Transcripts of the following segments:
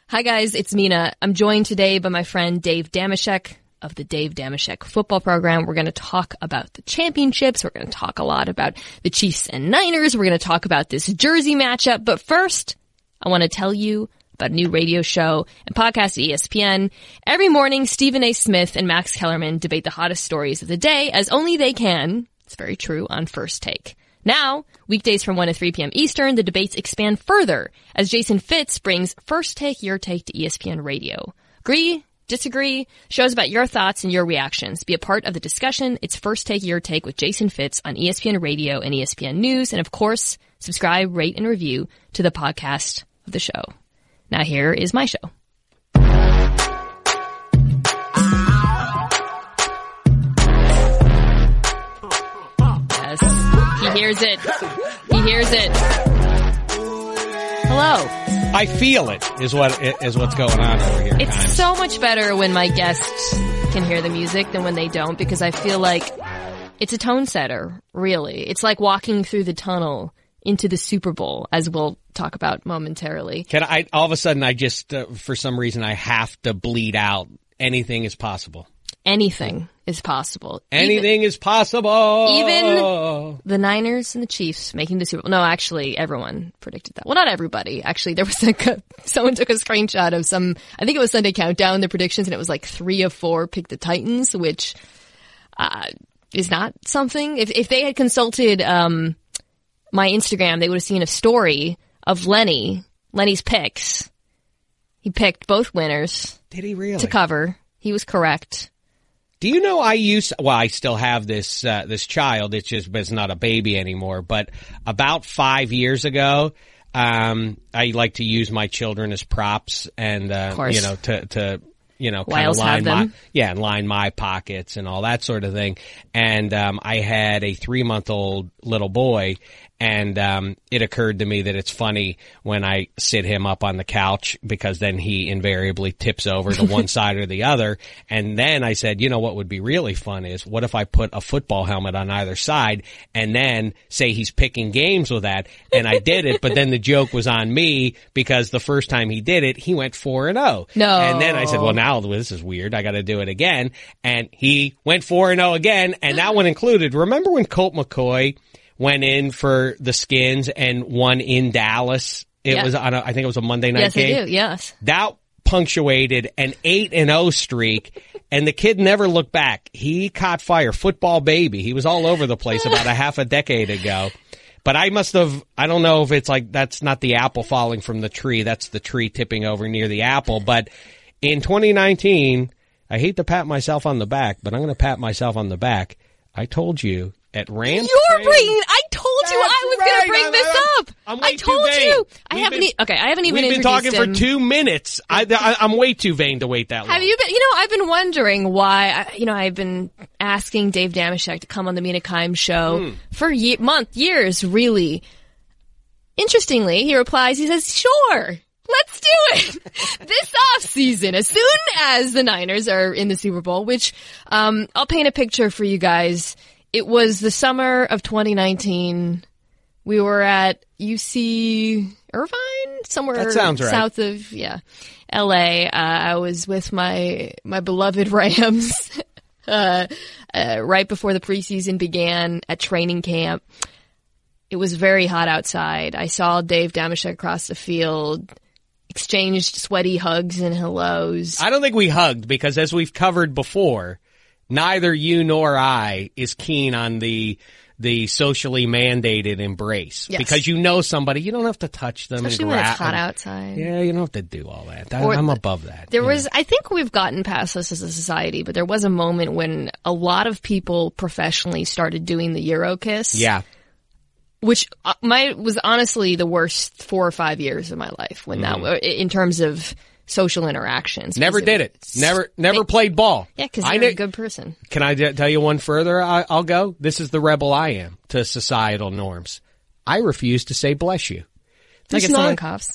Hi guys, it's Mina. I'm joined today by my friend Dave Dameshek of the Dave Dameshek football program. We're going to talk about the championships. We're going to talk a lot about the Chiefs and Niners. We're going to talk about this Jersey matchup. But first, I want to tell you about a new radio show and podcast at ESPN. Every morning, Stephen A. Smith and Max Kellerman debate the hottest stories of the day as only they can. It's very true on First Take. Now, weekdays from 1 to 3 p.m. Eastern, the debates expand further as Jason Fitz brings First Take, Your Take to ESPN Radio. Agree? Disagree? Shows about your thoughts and your reactions. Be a part of the discussion. It's First Take, Your Take with Jason Fitz on ESPN Radio and ESPN News. And of course, subscribe, rate, and review to the podcast of the show. Now here is my show. Yes. He hears it. He hears it. Hello. I feel it is what's going on over here. It's so much better when my guests can hear the music than when they don't, because I feel like it's a tone setter, really. It's like walking through the tunnel into the Super Bowl, as we'll talk about momentarily. All of a sudden I just, for some reason, I have to bleed out. Anything is possible. Anything is possible. Anything is possible. Even the Niners and the Chiefs making the Super Bowl. No, actually, everyone predicted that. Well, not everybody. Actually, there was someone took a screenshot of I think it was Sunday Countdown, the predictions, and it was like 3 of 4 picked the Titans, which is not something. If they had consulted my Instagram, they would have seen a story of Lenny's picks. He picked both winners. Did he really? To cover. He was correct. Do you know I still have this child. It's not a baby anymore, but about 5 years ago, I like to use my children as props and, to kind of line my pockets and all that sort of thing. And, I had a 3-month-old little boy. And it occurred to me that it's funny when I sit him up on the couch, because then he invariably tips over to one side or the other. And then I said, what would be really fun is, what if I put a football helmet on either side and then say he's picking games with that? And I did it, but then the joke was on me, because the first time he did it, he went 4-0. No. And then I said, well, now this is weird. I got to do it again. And he went 4-0 again. And that one included, remember when Colt McCoy went in for the Skins and won in Dallas? It was on I think it was a Monday night game. Yes, I do. Yes. That punctuated an 8-0 streak, and the kid never looked back. He caught fire. Football baby. He was all over the place about a half a decade ago. But I don't know if it's like, that's not the apple falling from the tree. That's the tree tipping over near the apple. But in 2019, I hate to pat myself on the back, but I'm going to pat myself on the back. I told you. At Rams You're bringing. I told you I was going to bring this up. I told you. I haven't even We've been talking him. for 2 minutes. I'm way too vain to wait that long. Have you been? I've been wondering why. I've been asking Dave Dameshek to come on the Mina Kimes show for years, really. Interestingly, he replies. He says, "Sure, let's do it this off season, as soon as the Niners are in the Super Bowl." Which I'll paint a picture for you guys. It was the summer of 2019. We were at UC Irvine, somewhere that sounds right. South of, LA. I was with my beloved Rams, right before the preseason began at training camp. It was very hot outside. I saw Dave Dameshek across the field, exchanged sweaty hugs and hellos. I don't think we hugged, because as we've covered before, neither you nor I is keen on the socially mandated embrace. Yes. Because somebody, you don't have to touch them. Especially when it's hot outside. Yeah, you don't have to do all that. I'm above that. I think we've gotten past this as a society, but there was a moment when a lot of people professionally started doing the Euro kiss. Yeah. Which was honestly the worst 4 or 5 years of my life, when that, in terms of social interactions. Never did it. Never played ball. Yeah, because you're a good person. Can I tell you one further? I'll go. This is the rebel I am to societal norms. I refuse to say bless you. Like if someone coughs?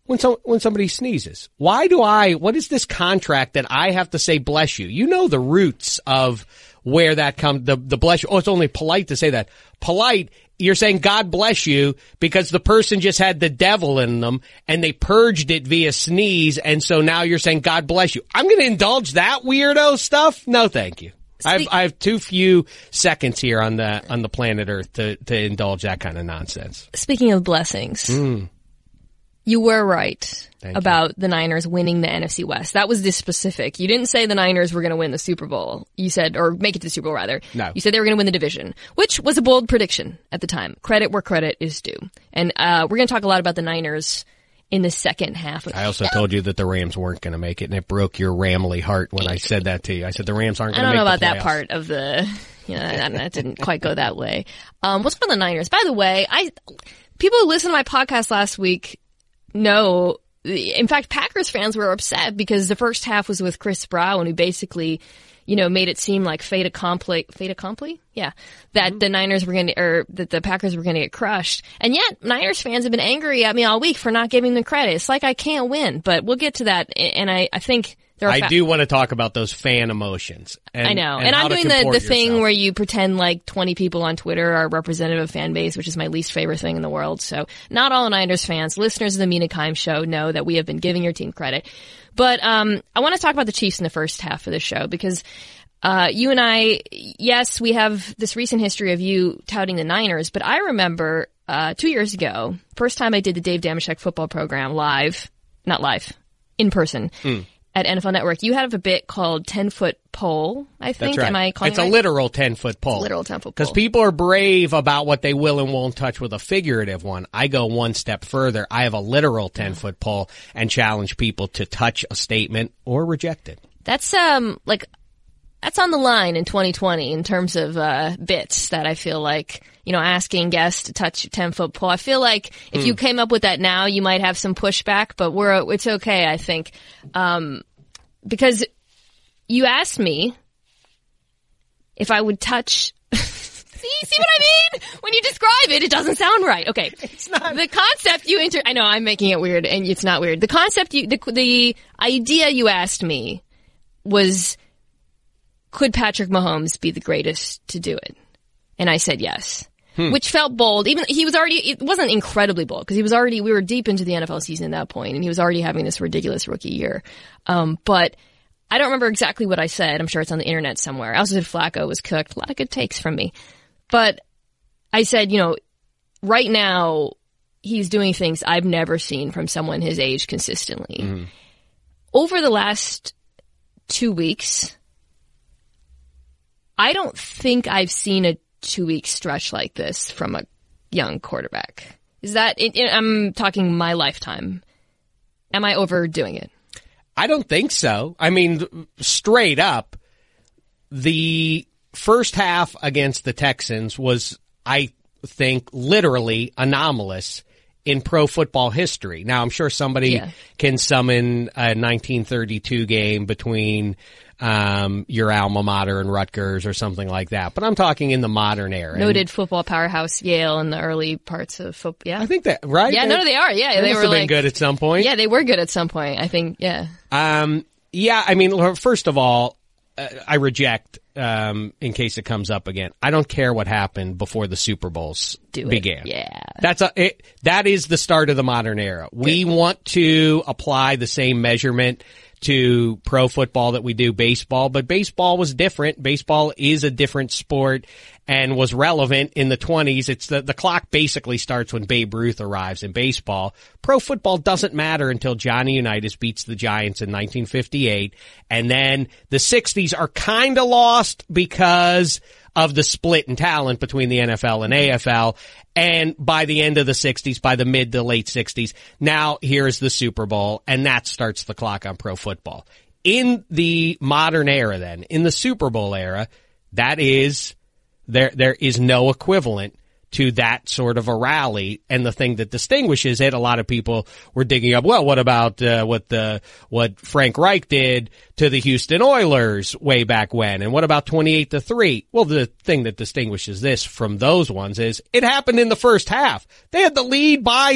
when somebody sneezes? What is this contract that I have to say bless you? You know the roots of where that comes, the bless you. Oh, it's only polite to say that. Polite, you're saying God bless you because the person just had the devil in them and they purged it via sneeze, and so now you're saying God bless you. I'm going to indulge that weirdo stuff? No, thank you. I have too few seconds here on the planet Earth to indulge that kind of nonsense. Speaking of blessings, you were right about the Niners winning the NFC West. That was this specific. You didn't say the Niners were going to win the Super Bowl. You said, or make it to the Super Bowl rather. No. You said they were going to win the division, which was a bold prediction at the time. Credit where credit is due. And we're going to talk a lot about the Niners in the second half. I also told you that the Rams weren't going to make it, and it broke your Ramley heart when I said that to you. I said the Rams aren't going to make it. I don't know about that part of the, that didn't quite go that way. What's going on the Niners? By the way, people who listened to my podcast last week know, in fact, Packers fans were upset because the first half was with Chris Brown, who basically, made it seem like fait accompli? Yeah. That the Niners were that the Packers were gonna get crushed. And yet, Niners fans have been angry at me all week for not giving them credit. It's like I can't win, but we'll get to that. And I think I do want to talk about those fan emotions. I know. And I'm doing the thing where you pretend like 20 people on Twitter are representative of fan base, which is my least favorite thing in the world. So not all Niners fans, listeners of the Mina Kimes show know that we have been giving your team credit. But, I want to talk about the Chiefs in the first half of the show because, you and I, yes, we have this recent history of you touting the Niners, but I remember, 2 years ago, first time I did the Dave Dameshek football program in person. At NFL Network, you have a bit called 10-foot pole, I think. That's right. Am I calling it right? It's a literal 10-foot pole. It's a literal 10-foot pole. Because people are brave about what they will and won't touch with a figurative one. I go one step further. I have a literal 10-foot pole and challenge people to touch a statement or reject it. That's, that's on the line in 2020 in terms of, bits that I feel like, asking guests to touch a 10-foot pole. I feel like if you came up with that now, you might have some pushback, but it's okay, I think. Because you asked me if I would touch. See what I mean? When you describe it, it doesn't sound right. Okay. It's not. The concept I know I'm making it weird and it's not weird. The concept the idea you asked me was, could Patrick Mahomes be the greatest to do it? And I said yes. Which felt bold. Even it wasn't incredibly bold because we were deep into the NFL season at that point and he was already having this ridiculous rookie year. But I don't remember exactly what I said. I'm sure it's on the internet somewhere. I also said Flacco was cooked. A lot of good takes from me. But I said, right now he's doing things I've never seen from someone his age consistently. Over the last 2 weeks, I don't think I've seen a 2-week stretch like this from a young quarterback. Is that I'm talking my lifetime. Am I overdoing it? I don't think so. I mean, straight up, the first half against the Texans was, I think, literally anomalous in pro football history. Now, I'm sure somebody can summon a 1932 game between your alma mater and Rutgers or something like that. But I'm talking in the modern era. Noted football powerhouse Yale in the early parts of football. Yeah. I think that, right? Yeah, they are. Yeah. They were been good at some point. Yeah, they were good at some point. I think, yeah. Yeah, I mean, first of all, I reject, in case it comes up again. I don't care what happened before the Super Bowls began. Yeah. That is the start of the modern era. We want to apply the same measurement to pro football that we do baseball, but baseball was different. Baseball is a different sport and was relevant in the 20s. It's the clock basically starts when Babe Ruth arrives in baseball. Pro football doesn't matter until Johnny Unitas beats the Giants in 1958. And then the 60s are kind of lost because of the split in talent between the NFL and AFL. And by the end of the 60s, by the mid to late 60s, now here's the Super Bowl, and that starts the clock on pro football. In the modern era then, in the Super Bowl era, that is, there is no equivalent to that sort of a rally. And the thing that distinguishes it, a lot of people were digging up, well, what about what Frank Reich did to the Houston Oilers way back when? And what about 28-3? Well, the thing that distinguishes this from those ones is it happened in the first half. They had the lead by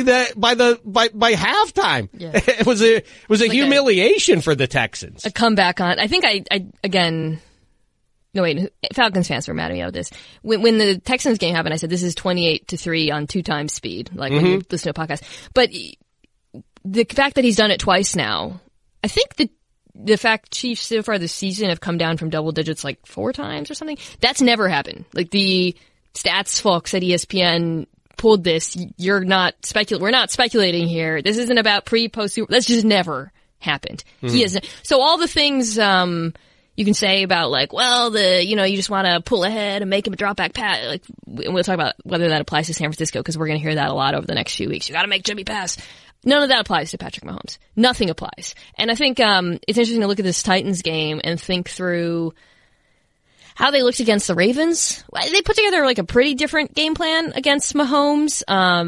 halftime. Yeah. It was a like humiliation for the Texans. A comeback on, I think I again, no, wait, Falcons fans were mad at me about this. When the Texans game happened, I said this is 28-3 on 2 times speed, like when you listen to a podcast. But the fact that he's done it twice now, I think the fact Chiefs so far this season have come down from double digits like 4 times or something, that's never happened. Like the stats folks at ESPN pulled this. We're not speculating here. This isn't about post Super. That's just never happened. He hasn't. So all the things, you can say about like, well, you just want to pull ahead and make him a drop back pass. Like, we'll talk about whether that applies to San Francisco because we're going to hear that a lot over the next few weeks. You got to make Jimmy pass. None of that applies to Patrick Mahomes. Nothing applies. And I think, it's interesting to look at this Titans game and think through how they looked against the Ravens. They put together like a pretty different game plan against Mahomes.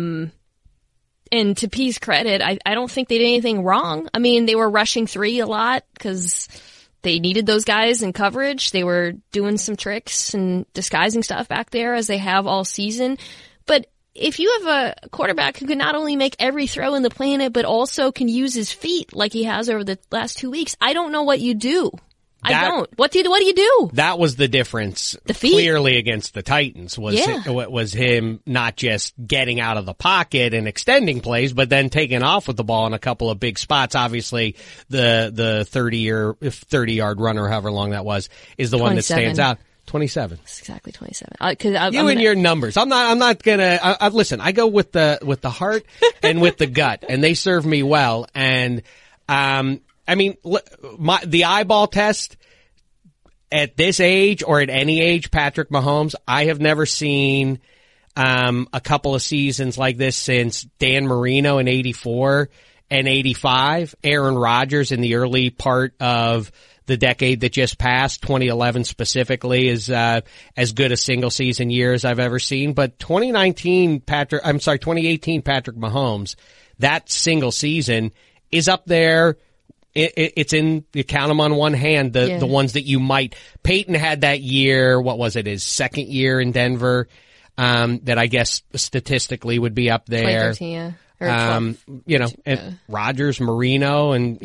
And to P's credit, I don't think they did anything wrong. I mean, they were rushing 3 a lot because they needed those guys in coverage. They were doing some tricks and disguising stuff back there as they have all season. But if you have a quarterback who can not only make every throw in the planet, but also can use his feet like he has over the last 2 weeks, I don't know what you do. I don't. What do you do? That was the difference. The feet. Clearly against the Titans was him not just getting out of the pocket and extending plays, but then taking off with the ball in a couple of big spots. Obviously, the 30-yard runner, however long that was, is the 27. One that stands out. 27. It's exactly 27. And your numbers. I'm not gonna, listen, I go with the heart and with the gut, and they serve me well. And, I mean, the eyeball test at this age or at any age, Patrick Mahomes, I have never seen a couple of seasons like this since Dan Marino in 84 and 85, Aaron Rodgers in the early part of the decade that just passed, 2011 specifically, is as good a single season year as I've ever seen. But 2018 Patrick Mahomes, that single season is up there. It's in, you count them on one hand, the ones that you might. Peyton had that year, what was it, his second year in Denver, that I guess statistically would be up there. 2013, yeah. And Rodgers, Marino, and,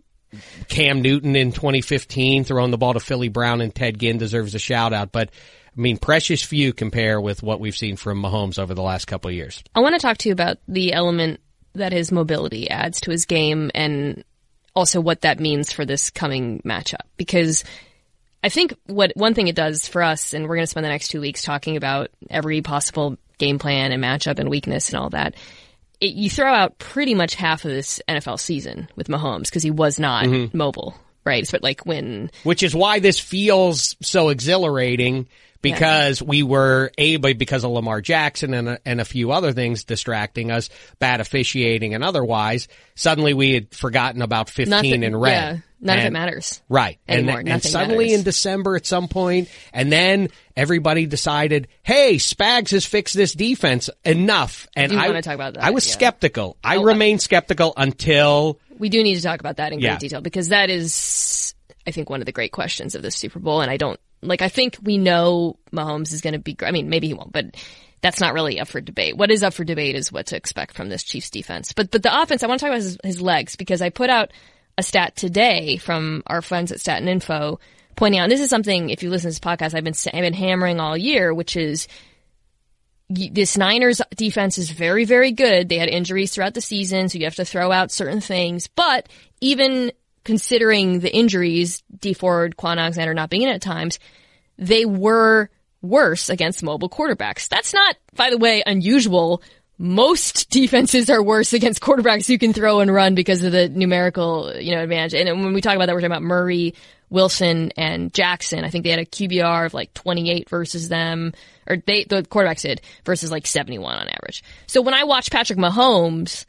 Cam Newton in 2015 throwing the ball to Philly Brown and Ted Ginn deserves a shout out. But, I mean, precious few compare with what we've seen from Mahomes over the last couple of years. I want to talk to you about the element that his mobility adds to his game and also what that means for this coming matchup. Because I think one thing it does for us, and we're going to spend the next 2 weeks talking about every possible game plan and matchup and weakness and all that. You throw out pretty much half of this NFL season with Mahomes because he was not mobile, right? But which is why this feels so exhilarating. Because we were able, because of Lamar Jackson and a few other things distracting us, bad officiating and otherwise, suddenly we had forgotten about 15 in red. Yeah, none of it matters. Right. Anymore. And suddenly in December at some point, and then everybody decided, hey, Spags has fixed this defense enough. And I want to talk about that. I was skeptical. I remained skeptical until... We do need to talk about that in great detail because that is, I think, one of the great questions of the Super Bowl, and I think we know Mahomes is going to be, I mean, maybe he won't, but that's not really up for debate. What is up for debate is what to expect from this Chiefs defense. But the offense, I want to talk about his legs because I put out a stat today from our friends at Stat and Info pointing out, and this is something, if you listen to this podcast, I've been hammering all year, which is this Niners defense is very, very good. They had injuries throughout the season, so you have to throw out certain things, but even considering the injuries, Dee Ford, Quan Alexander not being in at times, they were worse against mobile quarterbacks. That's not, by the way, unusual. Most defenses are worse against quarterbacks who can throw and run because of the numerical, advantage. And when we talk about that, we're talking about Murray, Wilson, and Jackson. I think they had a QBR of like 28 versus them, or the quarterbacks did, versus like 71 on average. So when I watch Patrick Mahomes,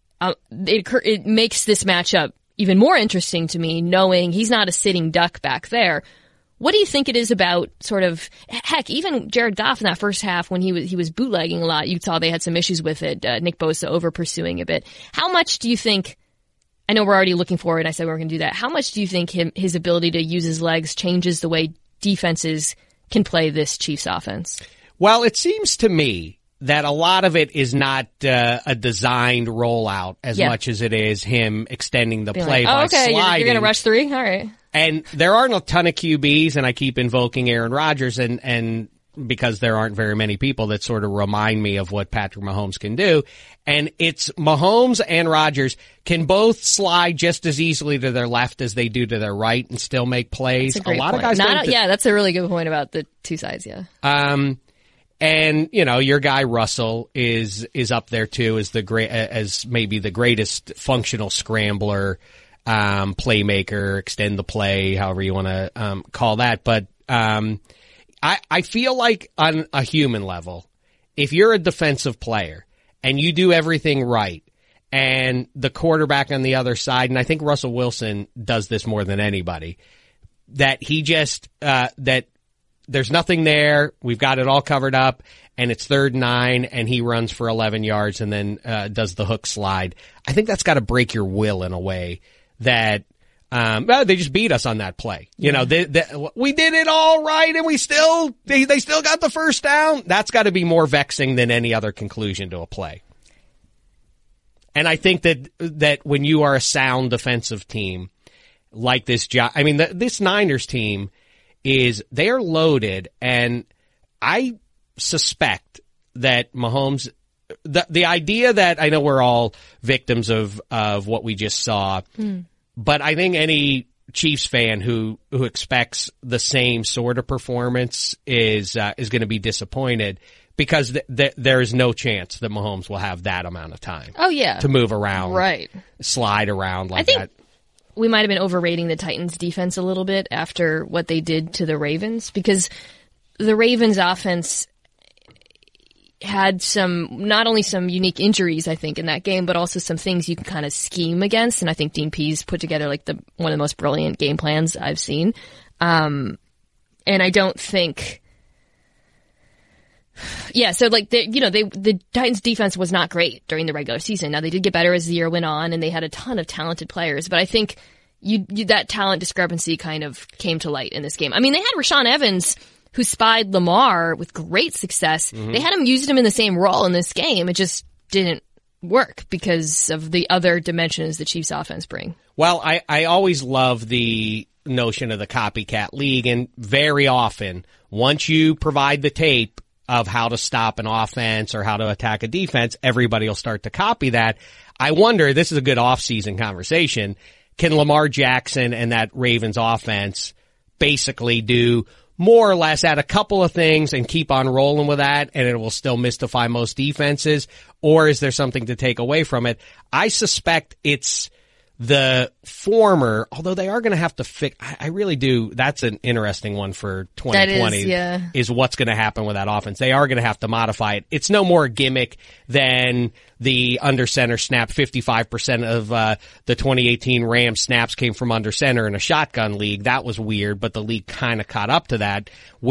it makes this matchup even more interesting to me, knowing he's not a sitting duck back there. What do you think it is about sort of, heck, even Jared Goff in that first half when he was bootlegging a lot, you saw they had some issues with it, Nick Bosa over pursuing a bit. How much do you think, I know we're already looking forward, I said we were going to do that, how much do you think his ability to use his legs changes the way defenses can play this Chiefs offense? Well, it seems to me that a lot of it is not a designed rollout as much as it is him extending the play by okay, sliding. You're going to rush three? All right. And there aren't a ton of QBs, and I keep invoking Aaron Rodgers, and because there aren't very many people that sort of remind me of what Patrick Mahomes can do. And it's Mahomes and Rodgers can both slide just as easily to their left as they do to their right and still make plays. That's a great lot point. of guys yeah, that's a really good point about the two sides, yeah. And your guy Russell is up there too as maybe the greatest functional scrambler, playmaker, extend the play, however you want to call that. But I feel like on a human level, if you're a defensive player and you do everything right, and the quarterback on the other side, and I think Russell Wilson does this more than anybody, that he just that there's nothing there, we've got it all covered up, and it's 3rd and 9, and he runs for 11 yards and then does the hook slide. I think that's got to break your will in a way that they just beat us on that play. You know, we did it all right, and they still got the first down. That's got to be more vexing than any other conclusion to a play. And I think that when you are a sound defensive team like this, this Niners team they're loaded, and I suspect that Mahomes, the idea that, I know we're all victims of what we just saw, but I think any Chiefs fan who expects the same sort of performance is going to be disappointed, because there is no chance that Mahomes will have that amount of time. Oh yeah, to move around, right, slide around like that. We might have been overrating the Titans' defense a little bit after what they did to the Ravens, because the Ravens' offense had not only some unique injuries, I think, in that game, but also some things you can kind of scheme against. And I think Dean Pease put together like one of the most brilliant game plans I've seen. And I don't think, so like the Titans defense was not great during the regular season. Now they did get better as the year went on, and they had a ton of talented players, but I think that talent discrepancy kind of came to light in this game. I mean, they had Rashaan Evans, who spied Lamar with great success. Mm-hmm. They had used him in the same role in this game. It just didn't work because of the other dimensions the Chiefs offense bring. Well, I always love the notion of the copycat league, and very often, once you provide the tape of how to stop an offense or how to attack a defense, everybody will start to copy that. I wonder, this is a good off-season conversation, can Lamar Jackson and that Ravens offense basically do more or less add a couple of things and keep on rolling with that, and it will still mystify most defenses? Or is there something to take away from it? I suspect it's the former, although they are going to have to fix. I really do. That's an interesting one for 2020. Is what's going to happen with that offense. They are going to have to modify it. It's no more a gimmick than the under center snap. 55% of the 2018 Rams snaps came from under center in a shotgun league. That was weird, but the league kind of caught up to that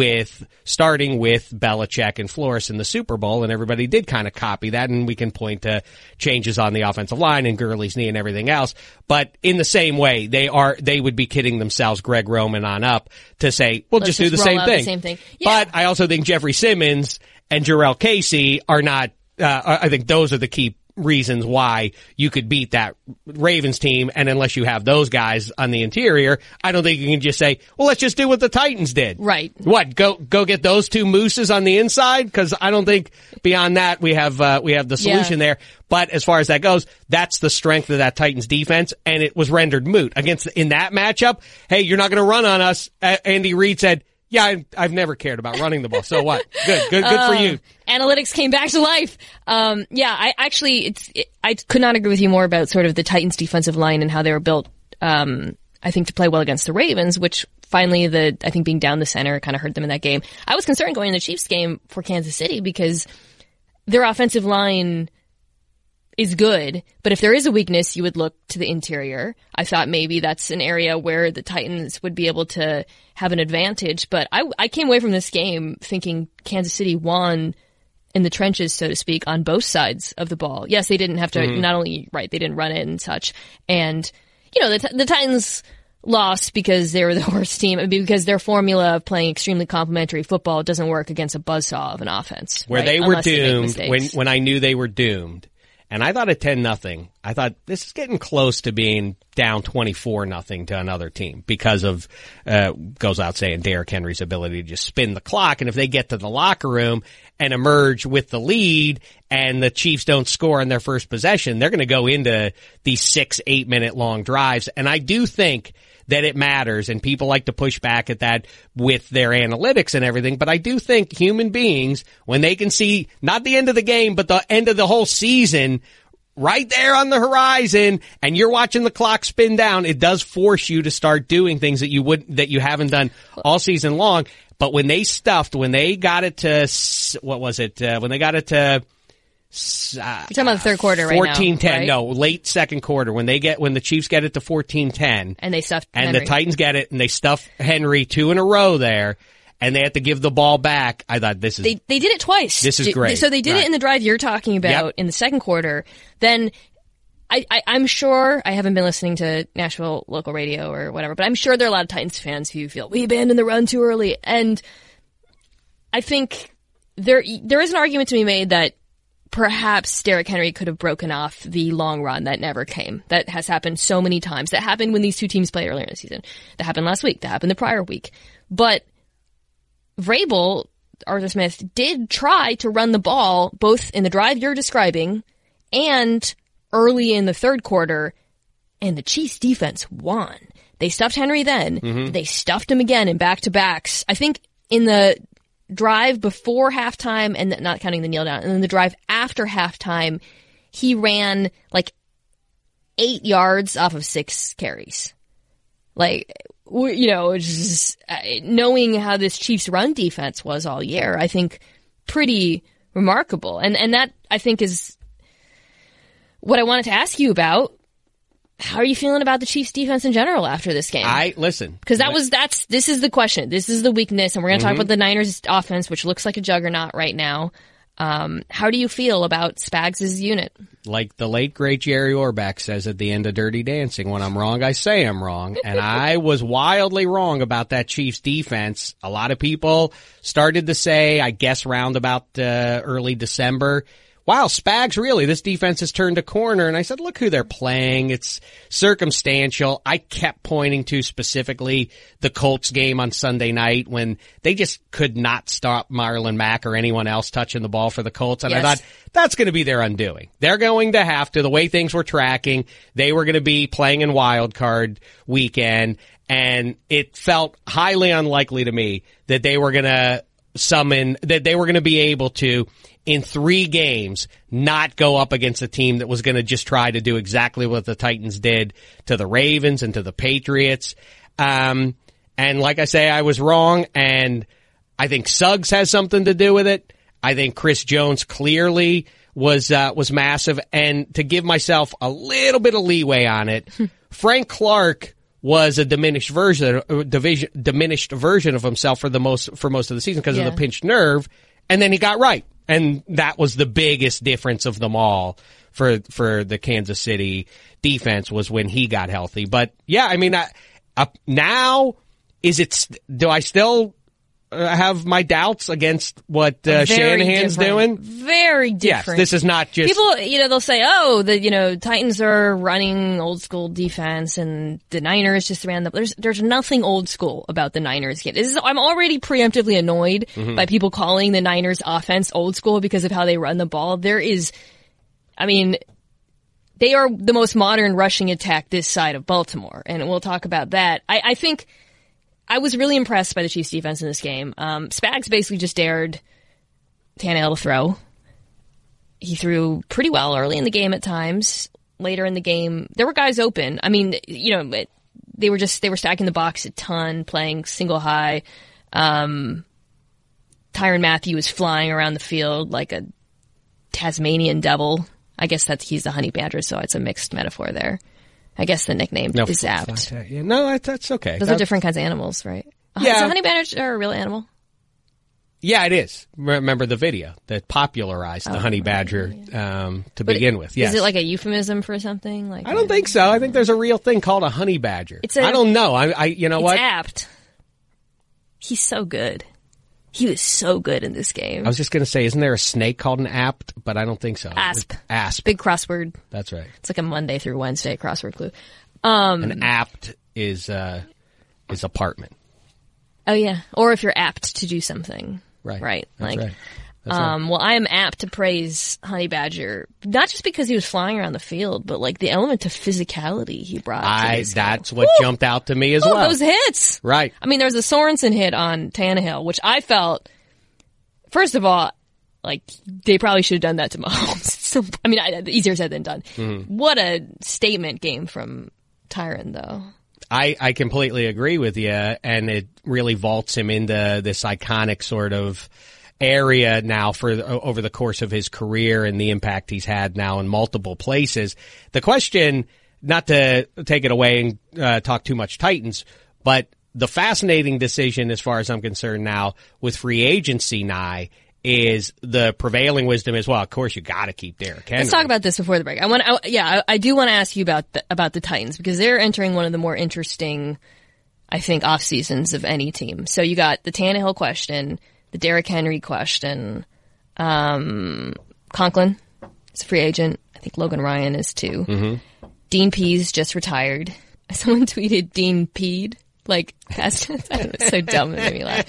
starting with Belichick and Flores in the Super Bowl, and everybody did kind of copy that, and we can point to changes on the offensive line and Gurley's knee and everything else. But in the same way, they would be kidding themselves, Greg Roman on up, to say, let's just do the same thing. Yeah. But I also think Jeffrey Simmons and Jarrell Casey are not, I think those are the key reasons why you could beat that Ravens team. And unless you have those guys on the interior, I don't think you can just say, well, let's just do what the Titans did. Right. What? Go get those two mooses on the inside? Cause I don't think beyond that we have the solution there. But as far as that goes, that's the strength of that Titans defense, and it was rendered moot in that matchup. Hey, you're not going to run on us. Andy Reid said, yeah, I've never cared about running the ball. So what? Good for you. Analytics came back to life. I could not agree with you more about sort of the Titans defensive line and how they were built, I think, to play well against the Ravens, which finally I think being down the center kind of hurt them in that game. I was concerned going into the Chiefs game for Kansas City because their offensive line is good, but if there is a weakness, you would look to the interior. I thought maybe that's an area where the Titans would be able to have an advantage, but I came away from this game thinking Kansas City won in the trenches, so to speak, on both sides of the ball. Yes, they didn't have to, not only, right, they didn't run it and such, and, you know, the Titans lost because they were the worst team, because their formula of playing extremely complementary football doesn't work against a buzzsaw of an offense. Where right? they were Unless doomed, they make when I knew they were doomed. And I thought at 10-0, I thought this is getting close to being down 24-0 to another team because of, goes out saying Derrick Henry's ability to just spin the clock. And if they get to the locker room and emerge with the lead and the Chiefs don't score on their first possession, they're going to go into these 6-8 minute long drives. And I do think that it matters, and people like to push back at that with their analytics and everything, but I do think human beings, when they can see not the end of the game, but the end of the whole season right there on the horizon, and you're watching the clock spin down, it does force you to start doing things that you haven't done all season long. But when they got it to, when they got it to, you're talking about the third quarter right now. 14-10, right? no, late second quarter. When the Chiefs get it to 14-10. And they stuffed And Henry. the Titans get it, and they stuff Henry 2 in a row there, and they have to give the ball back. I thought this is... They did it twice. This is great. So they did it in the drive you're talking about in the second quarter. Then I'm sure, I haven't been listening to Nashville local radio or whatever, but I'm sure there are a lot of Titans fans who feel, we abandoned the run too early. And I think there is an argument to be made that perhaps Derrick Henry could have broken off the long run that never came. That has happened so many times. That happened when these two teams played earlier in the season. That happened last week. That happened the prior week. But Vrabel, Arthur Smith, did try to run the ball both in the drive you're describing and early in the third quarter, and the Chiefs defense won. They stuffed Henry then. Mm-hmm. They stuffed him again in back-to-backs. I think in the drive before halftime, and not counting the kneel down, and then the drive after halftime, he ran like 8 yards off of 6 carries. Like, you know, just knowing how this Chiefs run defense was all year, I think pretty remarkable. And that, I think, is what I wanted to ask you about. How are you feeling about the Chiefs defense in general after this game? Because this is the question. This is the weakness, and we're going to talk about the Niners offense, which looks like a juggernaut right now. How do you feel about Spags' unit? Like the late great Jerry Orbach says at the end of Dirty Dancing, when I'm wrong, I say I'm wrong. And I was wildly wrong about that Chiefs defense. A lot of people started to say, I guess round about early December, wow, Spags, really, this defense has turned a corner. And I said, look who they're playing. It's circumstantial. I kept pointing to specifically the Colts game on Sunday night when they just could not stop Marlon Mack or anyone else touching the ball for the Colts. And yes. I thought, that's going to be their undoing. They're going to have to, the way things were tracking, they were going to be playing in wild card weekend. And it felt highly unlikely to me that they were going to be able to, in 3 games, not go up against a team that was going to just try to do exactly what the Titans did to the Ravens and to the Patriots. And like I say, I was wrong, and I think Suggs has something to do with it. I think Chris Jones clearly was massive, and to give myself a little bit of leeway on it, Frank Clark was a diminished version of himself for most of the season because of the pinched nerve, and then he got right. And that was the biggest difference of them all for the Kansas City defense, was when he got healthy. But yeah, I mean, now do I still have my doubts against what Shanahan's doing? Very different. Yes, this is not just people. They'll say, "Oh, the Titans are running old school defense, and the Niners just ran the." There's nothing old school about the Niners game. I'm already preemptively annoyed by people calling the Niners offense old school because of how they run the ball. They are the most modern rushing attack this side of Baltimore, and we'll talk about that. I think I was really impressed by the Chiefs defense in this game. Spags basically just dared Tannehill to throw. He threw pretty well early in the game at times. Later in the game, there were guys open. I mean, they were stacking the box a ton, playing single high. Tyrann Mathieu was flying around the field like a Tasmanian devil I guess he's the honey badger, so it's a mixed metaphor there. I guess the nickname is apt. Yeah, no, that's okay. Those are different kinds of animals, right? Yeah. Is a honey badger a real animal? Yeah, it is. Remember the video that popularized the honey badger begin with. Yes. Is it like a euphemism for something? Like I don't think so. I think there's a real thing called a honey badger. I don't know. You know what? It's apt. He's so good. He was so good in this game. I was just going to say, isn't there a snake called an apt? But I don't think so. Asp. Big crossword. That's right. It's like a Monday through Wednesday crossword clue. An apt is apartment. Oh yeah. Or if you're apt to do something. Right. That's right. Well, I am apt to praise Honey Badger, not just because he was flying around the field, but like the element of physicality he brought. That's what jumped out to me as well. Those hits. Right. I mean, there was a Sorensen hit on Tannehill, which I felt, first of all, like they probably should have done that to Mahomes. I mean, easier said than done. Mm-hmm. What a statement game from Tyron, though. I completely agree with you, and it really vaults him into this iconic sort of area now over the course of his career and the impact he's had now in multiple places. The question, not to take it away and talk too much Titans, but the fascinating decision as far as I'm concerned now with free agency nigh is the prevailing wisdom as well. Of course, you got to keep Derrick Henry. Let's talk about this before the break. I do want to ask you about the Titans because they're entering one of the more interesting, I think, off seasons of any team. So you got the Tannehill question, the Derrick Henry question. Conklin is a free agent. I think Logan Ryan is too. Mm-hmm. Dean Pease just retired. Someone tweeted Dean Peed. Like, that's just, I don't know, it's so dumb. It made me laugh.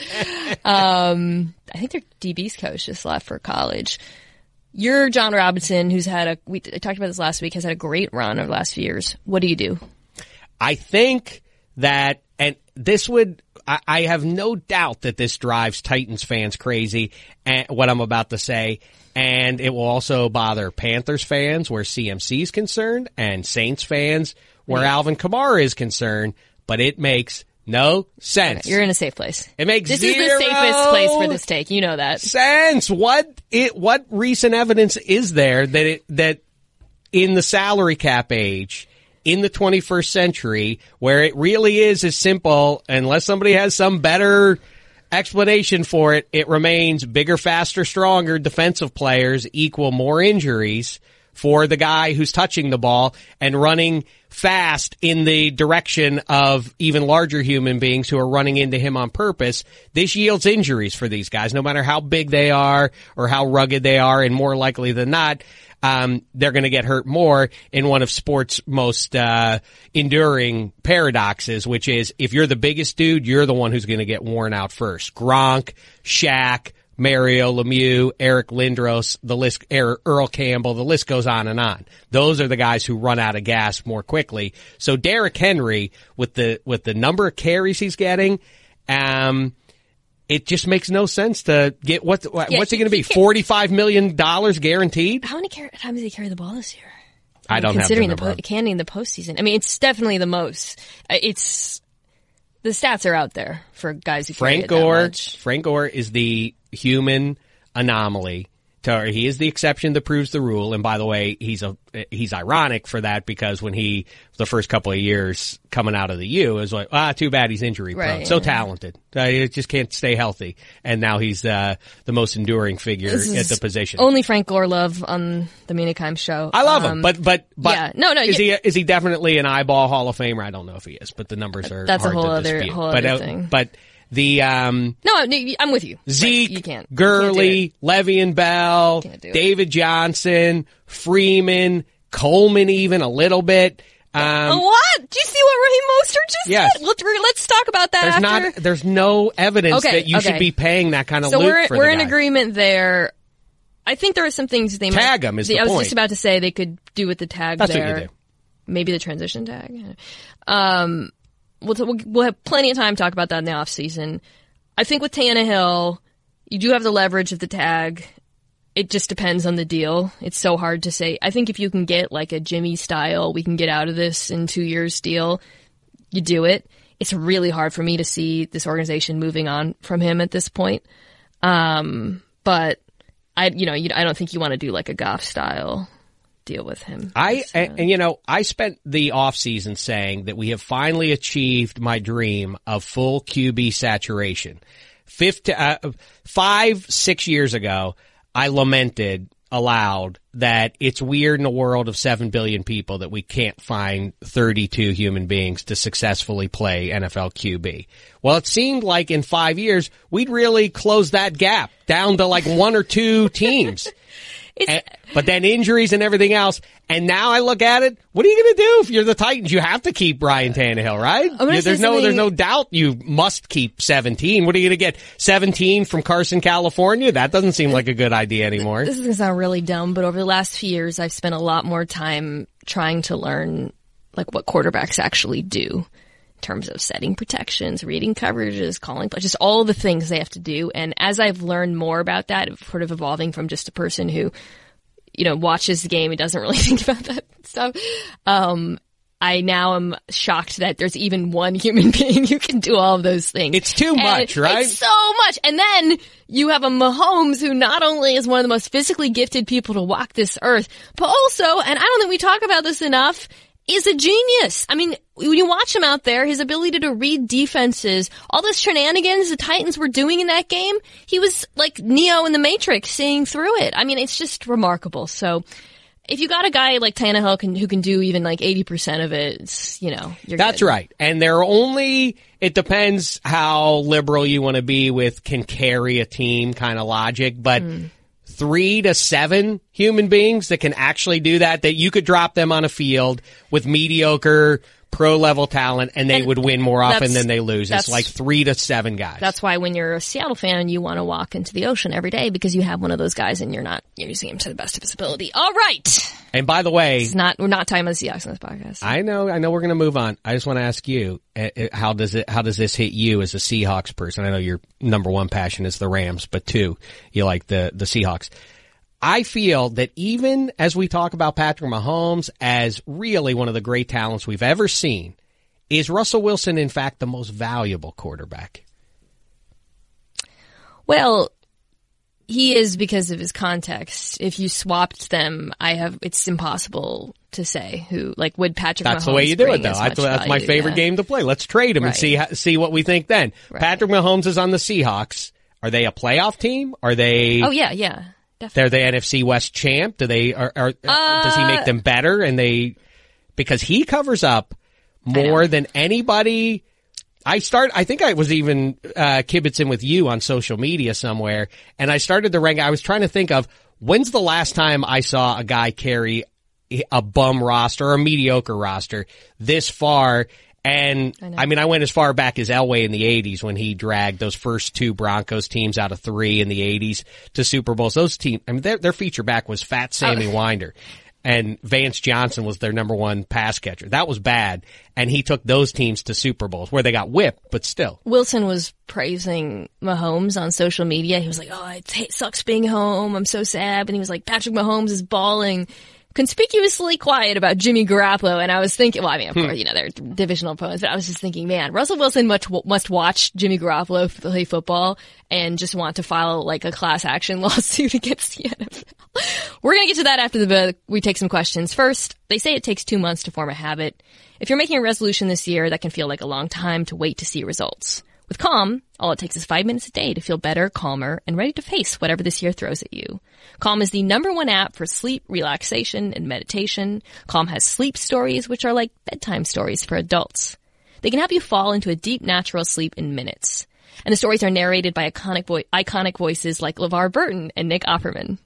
I think their DB's coach just left for college. You're John Robinson, who's had I talked about this last week, has had a great run over the last few years. What do you do? I think that, and this would, I have no doubt that this drives Titans fans crazy, and what I'm about to say, and it will also bother Panthers fans where CMC is concerned, and Saints fans where Alvin Kamara is concerned, but it makes no sense. Okay, you're in a safe place. It makes This is the safest place for this take. You know that. Sense. What recent evidence is there that in the salary cap age, in the 21st century, where it really is as simple, unless somebody has some better explanation for it, it remains bigger, faster, stronger defensive players equal more injuries for the guy who's touching the ball and running fast in the direction of even larger human beings who are running into him on purpose. This yields injuries for these guys, no matter how big they are or how rugged they are, and more likely than not, they're going to get hurt more in one of sports' most enduring paradoxes, which is if you're the biggest dude, you're the one who's going to get worn out first. Gronk, Shaq, Mario Lemieux, Eric Lindros, the list, Earl Campbell, the list goes on and on. Those are the guys who run out of gas more quickly. So Derrick Henry, with the number of carries he's getting, it just makes no sense to get what's he going to be? $45 million guaranteed? How many times did he carry the ball this year? I don't have the number. Considering the postseason. I mean, it's definitely the most. The stats are out there for guys who carry it that much. Frank Gore is the human anomaly. He is the exception that proves the rule. And by the way, he's ironic for that because when the first couple of years coming out of the U, is like, too bad he's injury prone. So talented. He just can't stay healthy. And now he's the most enduring figure at the position. Only Frank Gore love on the Mina Kimes show. I love him, but yeah, no. Is he definitely an eyeball Hall of Famer? I don't know if he is, but the numbers are that's hard a whole to other dispute. whole other thing. But the no, I'm with you. Zeke, you can't. Gurley, Le'Veon Bell, David Johnson, Freeman, Coleman, even a little bit. What? Do you see what Raheem Mostert just did? Let's talk about that. There's no evidence that you should be paying that kind of loot for we're the in guy. Agreement there. I think there are some things they tag him is the point. I was just about to say they could do with the tag. That's there. What you do. Maybe the transition tag. We'll have plenty of time to talk about that in the off season. I think with Tannehill, you do have the leverage of the tag. It just depends on the deal. It's so hard to say. I think if you can get like a Jimmy style, we can get out of this in 2 years deal, you do it. It's really hard for me to see this organization moving on from him at this point. But I don't think you want to do like a Goff style deal with him. And I spent the offseason saying that we have finally achieved my dream of full QB saturation. 5-6 years ago, I lamented aloud that it's weird in a world of 7 billion people that we can't find 32 human beings to successfully play NFL QB. Well, it seemed like in 5 years, we'd really close that gap down to like 1 or 2 teams. But then injuries and everything else. And now I look at it. What are you going to do if you're the Titans? You have to keep Ryan Tannehill, right? There's no doubt you must keep 17. What are you going to get? 17 from Carson, California? That doesn't seem like a good idea anymore. This is going to sound really dumb, but over the last few years, I've spent a lot more time trying to learn like what quarterbacks actually do in terms of setting protections, reading coverages, calling, just all the things they have to do. And as I've learned more about that, sort of evolving from just a person who, watches the game and doesn't really think about that stuff, I now am shocked that there's even one human being who can do all of those things. It's too much, right? It's so much. And then you have a Mahomes who not only is one of the most physically gifted people to walk this earth, but also, and I don't think we talk about this enough, is a genius. I mean, when you watch him out there, his ability to read defenses, all the shenanigans the Titans were doing in that game, he was like Neo in the Matrix seeing through it. I mean, it's just remarkable. So if you got a guy like Tannehill who can do even like 80% of it, it's, you're That's good. Right. And it depends how liberal you want to be with can carry a team kind of logic, but 3 to 7 human beings that can actually do that you could drop them on a field with mediocre pro level talent and they would win more often than they lose. It's like 3 to 7 guys. That's why when you're a Seattle fan, you want to walk into the ocean every day because you have one of those guys and you're using him to the best of his ability. All right. And by the way, we're not talking about the Seahawks on this podcast. I know we're going to move on. I just want to ask you, how does this hit you as a Seahawks person? I know your number one passion is the Rams, but 2, you like the Seahawks. I feel that even as we talk about Patrick Mahomes as really one of the great talents we've ever seen, is Russell Wilson in fact the most valuable quarterback? Well, he is because of his context. If you swapped them, it's impossible to say who, would Patrick Mahomes. That's the way you do it, though. That's my favorite game to play. Let's trade him and see what we think then. Right. Patrick Mahomes is on the Seahawks. Are they a playoff team? Are they? Oh yeah. Definitely. They're the NFC West champ. Does he make them better? Because he covers up more than anybody. I think I was even kibitzing with you on social media somewhere, and I started to rank. I was trying to think of when's the last time I saw a guy carry a bum roster or a mediocre roster this far. And I went as far back as Elway in the 80s when he dragged those first 2 Broncos teams out of 3 in the 80s to Super Bowls. Those teams, their feature back was Fat Sammy Winder. And Vance Johnson was their number 1 pass catcher. That was bad. And he took those teams to Super Bowls where they got whipped, but still. Wilson was praising Mahomes on social media. He was like, it sucks being home. I'm so sad. And he was like, Patrick Mahomes is balling. Conspicuously quiet about Jimmy Garoppolo, and I was thinking, of course, they're divisional opponents, but I was just thinking, man, Russell Wilson must watch Jimmy Garoppolo play football and just want to file a class action lawsuit against the NFL. We're going to get to that after we take some questions. First, they say it takes 2 months to form a habit. If you're making a resolution this year, that can feel like a long time to wait to see results. With Calm, all it takes is 5 minutes a day to feel better, calmer, and ready to face whatever this year throws at you. Calm is the #1 app for sleep, relaxation, and meditation. Calm has sleep stories, which are like bedtime stories for adults. They can help you fall into a deep, natural sleep in minutes. And the stories are narrated by iconic voices like LeVar Burton and Nick Offerman.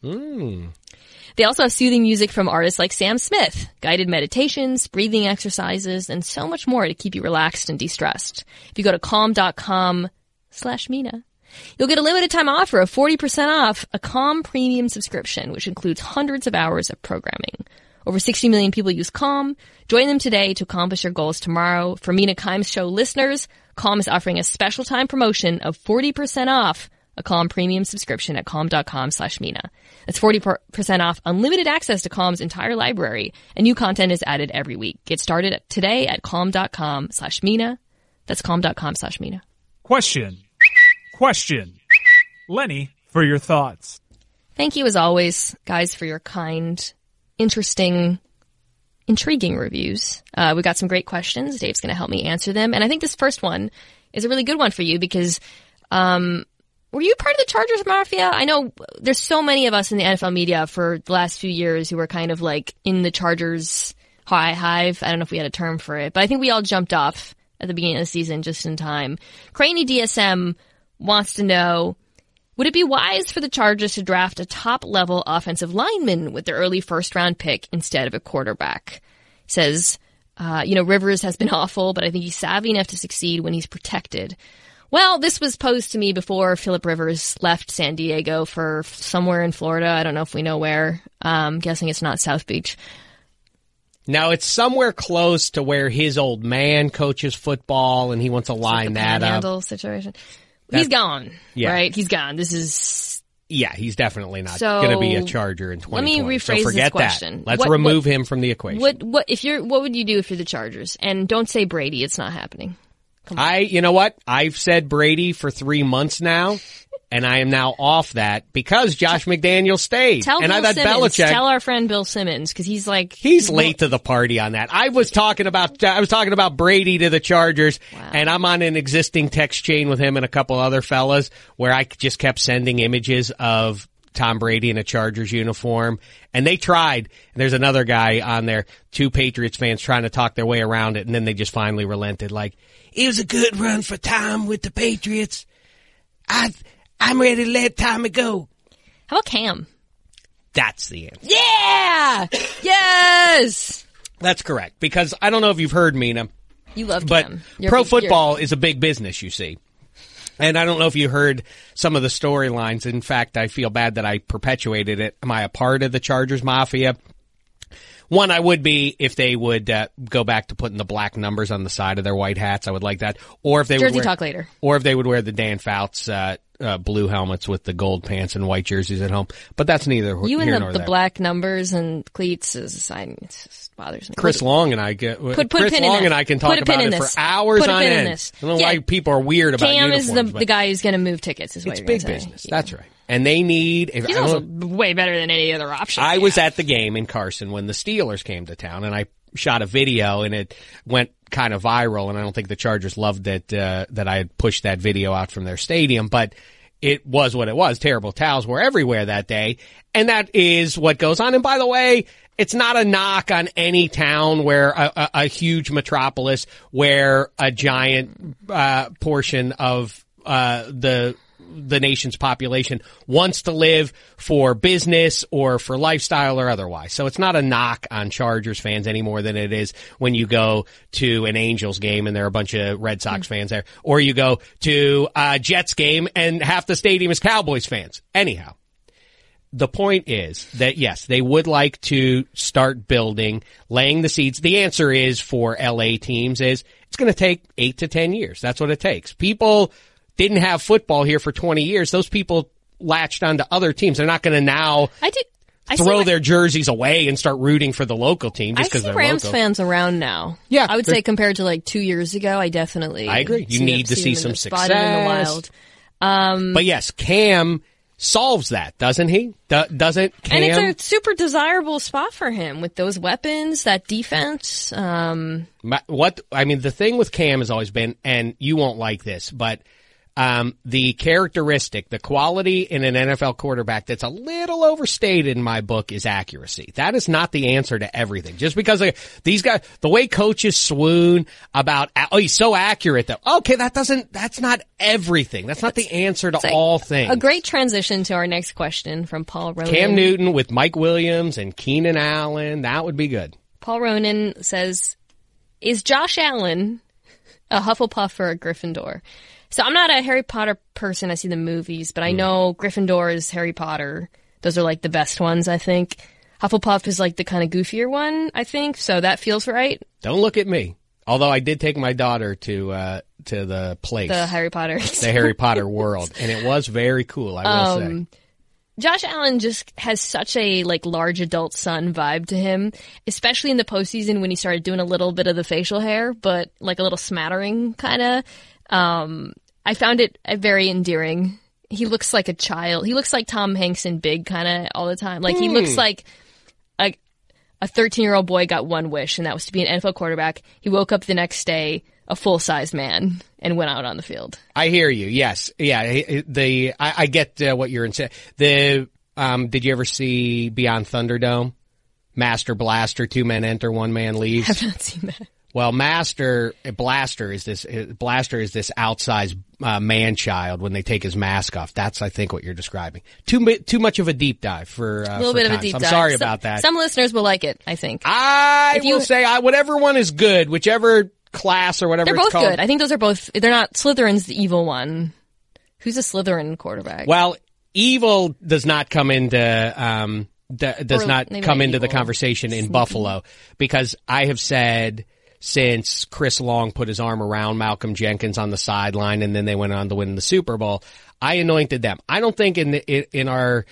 They also have soothing music from artists like Sam Smith, guided meditations, breathing exercises, and so much more to keep you relaxed and de-stressed. If you go to calm.com/Mina, you'll get a limited time offer of 40% off a Calm premium subscription, which includes hundreds of hours of programming. Over 60 million people use Calm. Join them today to accomplish your goals tomorrow. For Mina Kimes Show listeners, Calm is offering a special time promotion of 40% off a Calm premium subscription at calm.com/Mina. That's 40% off unlimited access to Calm's entire library, and new content is added every week. Get started today at calm.com/Mina. That's calm.com/Mina. Question. Lenny, for your thoughts. Thank you as always, guys, for your kind interesting, intriguing reviews. We got some great questions. Dave's going to help me answer them. And I think this first one is a really good one for you because were you part of the Chargers Mafia? I know there's so many of us in the NFL media for the last few years who were kind of like in the Chargers hive. I don't know if we had a term for it, but I think we all jumped off at the beginning of the season just in time. Craney DSM wants to know, would it be wise for the Chargers to draft a top-level offensive lineman with their early first-round pick instead of a quarterback? He says, Rivers has been awful, but I think he's savvy enough to succeed when he's protected. Well, this was posed to me before Phillip Rivers left San Diego for somewhere in Florida. I don't know if we know where. I'm guessing it's not South Beach. No, it's somewhere close to where his old man coaches football, and he wants to line that up. Situation. He's gone, right? He's gone. This is... Yeah, he's definitely not going to be a Charger in 2020. Let me rephrase this question. Let's remove him from the equation. What would you do if you're the Chargers? And don't say Brady. It's not happening. You know what? I've said Brady for 3 months now, and I am now off that because Josh McDaniels stayed. Tell and Bill I thought Simmons. Belichick. Tell our friend Bill Simmons because he's late to the party on that. I was talking about Brady to the Chargers, and I'm on an existing text chain with him and a couple other fellas where I just kept sending images of Tom Brady in a Chargers uniform, and they tried. And there's another guy on there, 2 Patriots fans trying to talk their way around it, and then they just finally relented. Like, it was a good run for Tom with the Patriots. I'm ready to let Tommy go. How about Cam? That's the answer. Yeah! Yes! That's correct. Because I don't know if you've heard, Mina. You love Cam. But pro football is a big business, you see. And I don't know if you heard some of the storylines. In fact, I feel bad that I perpetuated it. Am I a part of the Chargers Mafia? One, I would be if they would go back to putting the black numbers on the side of their white hats. I would like that. Or if they Jersey talk later. Or if they would wear the Dan Fouts blue helmets with the gold pants and white jerseys at home. But that's neither here nor there. You and the black numbers and cleats it just bothers me. Chris Long and I can talk about it for hours on end. I don't know why people are weird about uniforms. Cam is the guy who's going to move tickets. Is what it's big business. Yeah. That's right. And they need... He's also way better than any other option. I was at the game in Carson when the Steelers came to town, and I shot a video, and it went kind of viral, and I don't think the Chargers loved that I had pushed that video out from their stadium, but it was what it was. Terrible towels were everywhere that day, and that is what goes on. And by the way, it's not a knock on any town where a huge metropolis where a giant portion of the nation's population wants to live for business or for lifestyle or otherwise. So it's not a knock on Chargers fans any more than it is when you go to an Angels game and there are a bunch of Red Sox fans there, or you go to a Jets game and half the stadium is Cowboys fans. Anyhow, the point is that, yes, they would like to start building, laying the seeds. The answer is for LA teams is it's going to take 8 to 10 years. That's what it takes. People didn't have football here for 20 years. Those people latched onto other teams. They're not going to now throw their jerseys away and start rooting for the local team just because they're local. I see Rams fans around now. Yeah. I would say compared to like 2 years ago, I agree. You need to see some success. In the wild. But yes, Cam solves that, doesn't he? Doesn't Cam? And it's a super desirable spot for him with those weapons, that defense. The thing with Cam has always been, and you won't like this, but the characteristic, the quality in an NFL quarterback that's a little overstated in my book is accuracy. That is not the answer to everything. Just because these guys, the way coaches swoon about, he's so accurate that, okay, that's not everything. That's not the answer to all things. A great transition to our next question from Paul Ronan. Cam Newton with Mike Williams and Keenan Allen, that would be good. Paul Ronan says, is Josh Allen a Hufflepuff or a Gryffindor? So I'm not a Harry Potter person. I see the movies, but I know Gryffindor is Harry Potter. Those are like the best ones, I think. Hufflepuff is like the kind of goofier one, I think. So that feels right. Don't look at me. Although I did take my daughter to the place. The Harry Potter. The Harry Potter world. And it was very cool, I will say. Josh Allen just has such a like large adult son vibe to him, especially in the postseason when he started doing a little bit of the facial hair, but like a little smattering kind of. I found it very endearing. He looks like a child. He looks like Tom Hanks in Big kind of all the time. Like he looks like a 13-year-old boy got one wish, and that was to be an NFL quarterback. He woke up the next day a full-sized man and went out on the field. I hear you. Yes. Yeah. I get what you're saying. Did you ever see Beyond Thunderdome? Master Blaster, 2 men enter, 1 man leaves. I have not seen that. Well, Blaster is this outsized man child when they take his mask off. That's, I think, what you're describing. Too much of a deep dive for a little bit of a deep dive. I'm sorry about that. Some listeners will like it, I think. I will say whatever one is good, whichever class or whatever it's called. They're both good. I think those are both. They're not. Slytherin's the evil one. Who's a Slytherin quarterback? Well, evil does not come into the conversation in Buffalo, because I have said since Chris Long put his arm around Malcolm Jenkins on the sideline and then they went on to win the Super Bowl, I anointed them. I don't think in our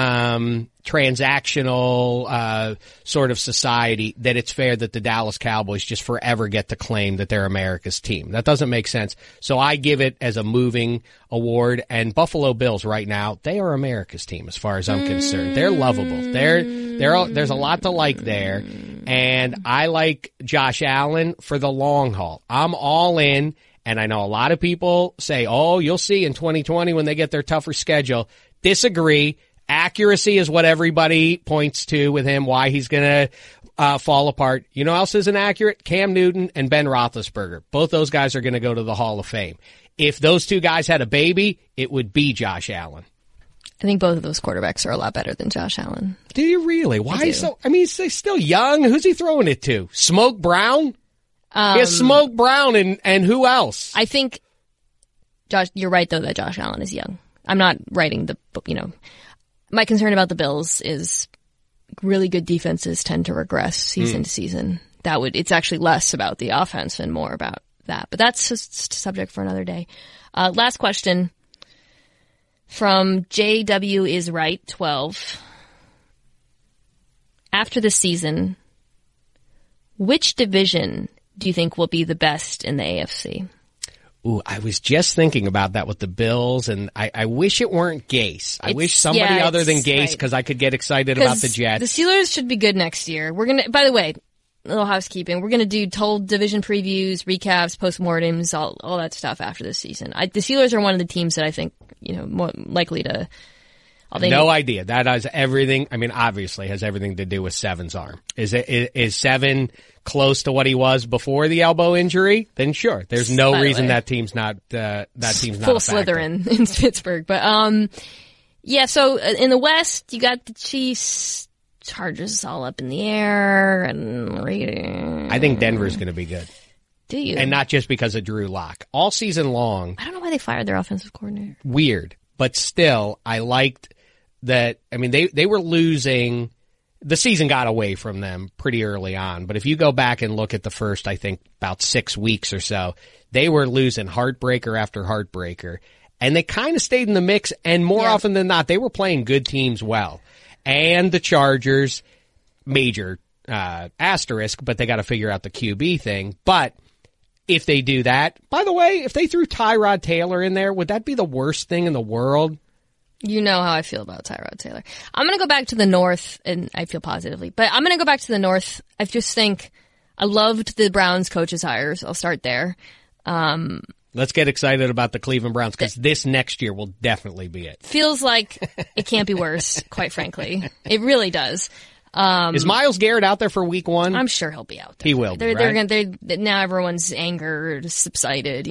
transactional sort of society that it's fair that the Dallas Cowboys just forever get to claim that they're America's team. That doesn't make sense. So I give it as a moving award. And Buffalo Bills right now, they are America's team as far as I'm concerned. They're lovable. There's a lot to like there. And I like Josh Allen for the long haul. I'm all in. And I know a lot of people say, oh, you'll see in 2020 when they get their tougher schedule. Disagree. Accuracy is what everybody points to with him, why he's going to fall apart. You know who else isn't accurate? Cam Newton and Ben Roethlisberger. Both those guys are going to go to the Hall of Fame. If those two guys had a baby, it would be Josh Allen. I think both of those quarterbacks are a lot better than Josh Allen. Do you really? Why so? I mean, he's still young. Who's he throwing it to? Smoke Brown? He has Smoke Brown and who else? I think, Josh, you're right, though, that Josh Allen is young. I'm not writing the book, My concern about the Bills is really good defenses tend to regress season to season. It's actually less about the offense and more about that. But that's just a subject for another day. Last question from JW is right 12. After the season, which division do you think will be the best in the AFC? Ooh, I was just thinking about that with the Bills, and I wish it weren't Gase. I wish somebody other than Gase, because I could get excited about the Jets. The Steelers should be good next year. We're gonna, by the way, a little housekeeping. We're gonna do whole division previews, recaps, postmortems, all that stuff after this season. The Steelers are one of the teams that I think, more likely to. No idea. That has everything. I mean, obviously has everything to do with Seven's arm. Is Seven close to what he was before the elbow injury? Then sure. There's no reason that team's not full Slytherin in Pittsburgh. But yeah. So in the West, you got the Chiefs, Chargers all up in the air, and I think Denver's going to be good. Do you? And not just because of Drew Lock. All season long. I don't know why they fired their offensive coordinator. Weird, but still, I liked that. I mean, they were losing. The season got away from them pretty early on, but if you go back and look at the first, I think about 6 weeks or so, they were losing heartbreaker after heartbreaker, and they kind of stayed in the mix, and more often than not, they were playing good teams well. And the Chargers, major asterisk, but they got to figure out the QB thing. But if they do that, by the way, if they threw Tyrod Taylor in there, would that be the worst thing in the world? You know how I feel about Tyrod Taylor. I'm going to go back to the North, and I feel positively, but I'm going to go back to the North. I just think I loved the Browns coaches hires. I'll start there. Let's get excited about the Cleveland Browns, because this next year will definitely be it. Feels like it can't be worse, quite frankly. It really does. Is Myles Garrett out there for week 1? I'm sure he'll be out there. He will be, right? Now everyone's anger is subsided,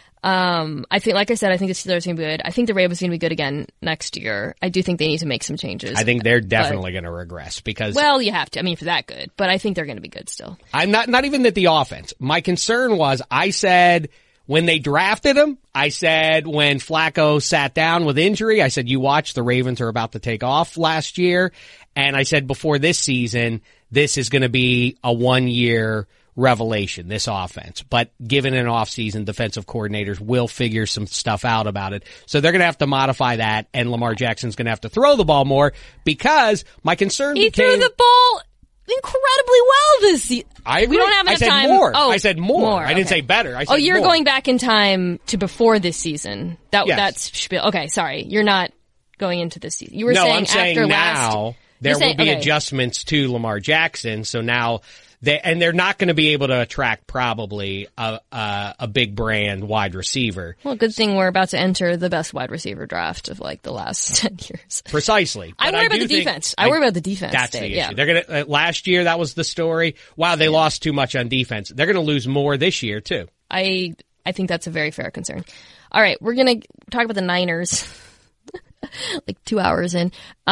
I think, like I said, I think the Steelers are going to be good. I think the Ravens are going to be good again next year. I do think they need to make some changes. I think they're definitely going to regress because... Well, you have to. I mean, for that good. But I think they're going to be good still. I'm not even that the offense. My concern was, I said when they drafted him, I said when Flacco sat down with injury, I said, you watch, the Ravens are about to take off last year. And I said before this season, this is going to be a 1-year revelation, this offense. But given an offseason, defensive coordinators will figure some stuff out about it. So they're going to have to modify that, and Lamar Jackson's going to have to throw the ball more, because my concern He threw the ball incredibly well this season. I agree. We don't have enough time. More. Oh, I said more. I didn't say better. I said you're more. going back in time to before this season. Yes. That's spiel. Okay, sorry. You're not going into this season. You were I'm saying saying after now, last... There will be adjustments to Lamar Jackson. So now they're not going to be able to attract probably a big brand wide receiver. Well, good thing we're about to enter the best wide receiver draft of like the last 10 years. Precisely. I worry about the defense. I worry about the defense. That's the issue. Yeah. They're going to, last year that was the story. Wow, they lost too much on defense. They're going to lose more this year too. I think that's a very fair concern. All right, we're going to talk about the Niners. Like 2 hours in.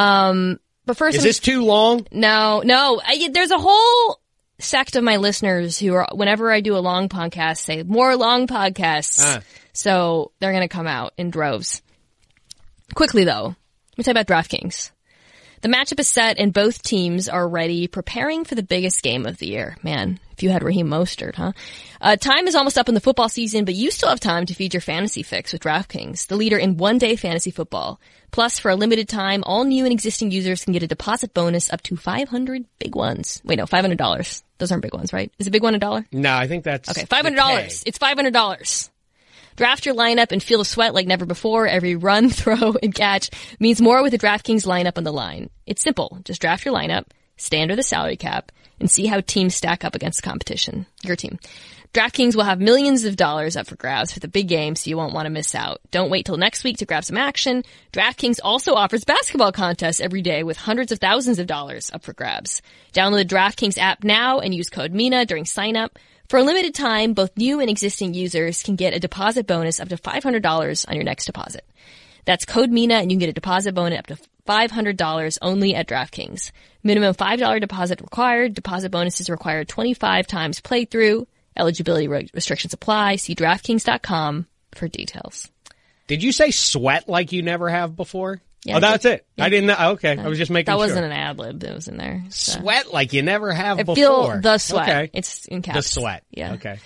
But first, is this too long? No. There's a whole sect of my listeners who are, whenever I do a long podcast, say more long podcasts. So they're going to come out in droves. Quickly though, let me tell you about DraftKings. The matchup is set and both teams are ready, preparing for the biggest game of the year. Man, if you had Raheem Mostert, huh? Time is almost up in the football season, but you still have time to feed your fantasy fix with DraftKings, the leader in one-day fantasy football. Plus, for a limited time, all new and existing users can get a deposit bonus up to 500 big ones. Wait, no, $500. Those aren't big ones, right? Is a big one $1? No, I think that's okay. $500. It's $500. Draft your lineup and feel the sweat like never before. Every run, throw, and catch means more with the DraftKings lineup on the line. It's simple. Just draft your lineup, stay under the salary cap, and see how teams stack up against the competition. Your team. DraftKings will have millions of dollars up for grabs for the big game, so you won't want to miss out. Don't wait till next week to grab some action. DraftKings also offers basketball contests every day with hundreds of thousands of dollars up for grabs. Download the DraftKings app now and use code MINA during sign up. For a limited time, both new and existing users can get a deposit bonus up to $500 on your next deposit. That's code MINA and you can get a deposit bonus up to $500 only at DraftKings. Minimum $5 deposit required. Deposit bonuses required 25 times playthrough. Eligibility restrictions apply. See DraftKings.com for details. Did you say sweat like you never have before? Yeah, oh, that's it. Yeah. I didn't know. Okay. I was just making sure. That wasn't an ad lib that was in there. So. Sweat like you never have before. I feel the sweat. Okay. It's in caps. The sweat. Yeah. Okay.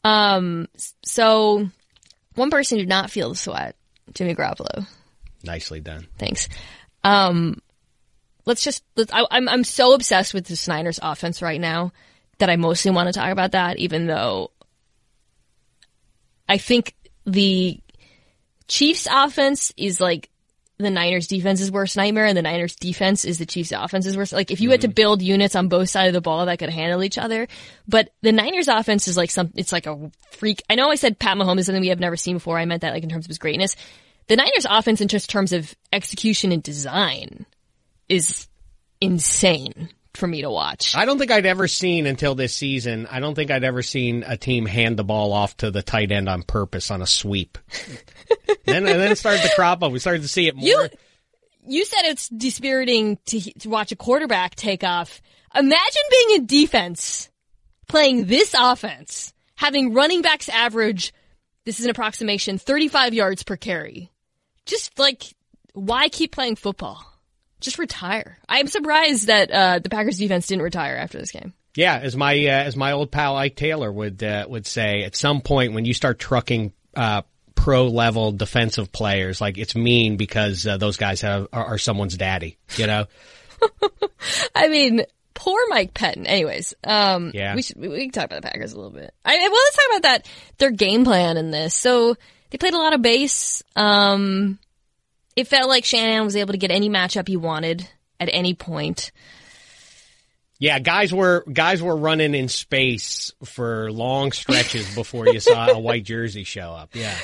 So one person did not feel the sweat. Jimmy Garoppolo. Nicely done. Thanks. I'm so obsessed with the Niners offense right now that I mostly want to talk about that, even though I think the Chiefs offense is like the Niners defense's worst nightmare, and the Niners defense is the Chiefs offense's worst. Like if you had to build units on both sides of the ball that could handle each other, but the Niners offense is like it's like a freak. I know I said Pat Mahomes is something we have never seen before. I meant that like in terms of his greatness. The Niners offense in just terms of execution and design is insane for me to watch. I don't think I'd ever seen until this season. I don't think I'd ever seen a team hand the ball off to the tight end on purpose on a sweep. then it started to crop up. We started to see it more. You said it's dispiriting to watch a quarterback take off. Imagine being in defense, playing this offense, having running backs average, this is an approximation, 35 yards per carry. Just like, why keep playing football? Just retire. I'm surprised that the Packers defense didn't retire after this game. Yeah, as my old pal Ike Taylor would say, at some point when you start trucking pro level defensive players, like it's mean because those guys are someone's daddy, you know. I mean, poor Mike Pettin. Anyways, yeah, we can talk about the Packers a little bit. Let's talk about that. Their game plan in this. So they played a lot of base. It felt like Shanahan was able to get any matchup he wanted at any point. Yeah, guys were running in space for long stretches before you saw a white jersey show up. Yeah.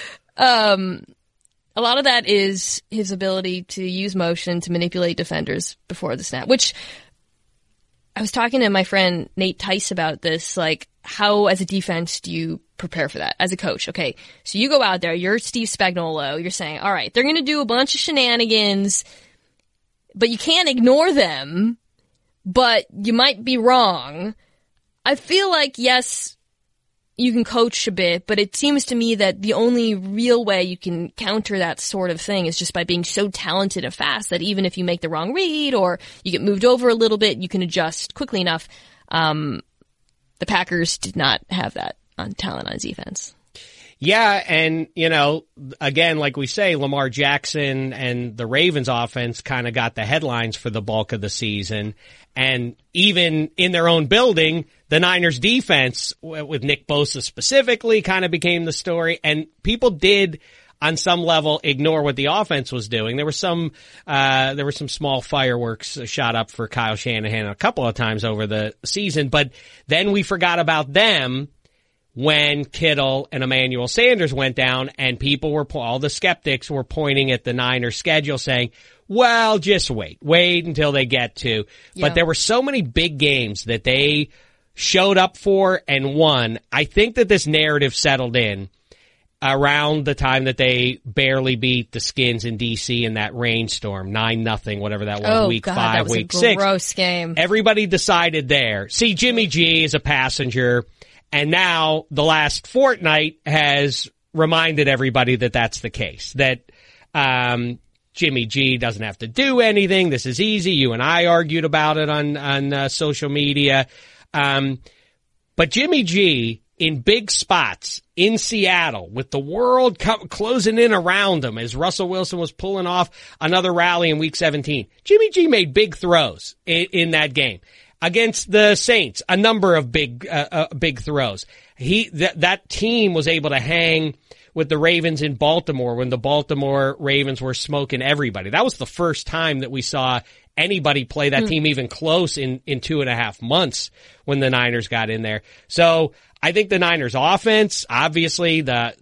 A lot of that is his ability to use motion to manipulate defenders before the snap, which I was talking to my friend Nate Tice about this, like how as a defense do you prepare for that as a coach? Okay, so you go out there, you're Steve Spagnuolo, you're saying, all right, they're going to do a bunch of shenanigans, but you can't ignore them, but you might be wrong. I feel like, yes, you can coach a bit, but it seems to me that the only real way you can counter that sort of thing is just by being so talented and fast that even if you make the wrong read or you get moved over a little bit, you can adjust quickly enough. The Packers did not have that on talent on defense. Yeah, and, you know, again, like we say, Lamar Jackson and the Ravens offense kind of got the headlines for the bulk of the season. And even in their own building, the Niners defense, with Nick Bosa specifically, kind of became the story. And people did, on some level ignore what the offense was doing. There were some small fireworks shot up for Kyle Shanahan a couple of times over the season, but then we forgot about them when Kittle and Emmanuel Sanders went down, and all the skeptics were pointing at the Niners schedule saying, well, just wait until they get to. Yeah. But there were so many big games that they showed up for and won. I think that this narrative settled in around the time that they barely beat the Skins in D.C. in that rainstorm, 9-0, whatever that was, week 5, week 6. Gross game. Everybody decided there. See, Jimmy G is a passenger. And now the last fortnight has reminded everybody that that's the case, that Jimmy G doesn't have to do anything. This is easy. You and I argued about it on social media. But Jimmy G in big spots in Seattle with the world closing in around him as Russell Wilson was pulling off another rally in week 17. Jimmy G made big throws in that game. Against the Saints, a number of big throws. That team was able to hang with the Ravens in Baltimore when the Baltimore Ravens were smoking everybody. That was the first time that we saw anybody play that team even close in 2.5 months when the Niners got in there. So I think the Niners offense, obviously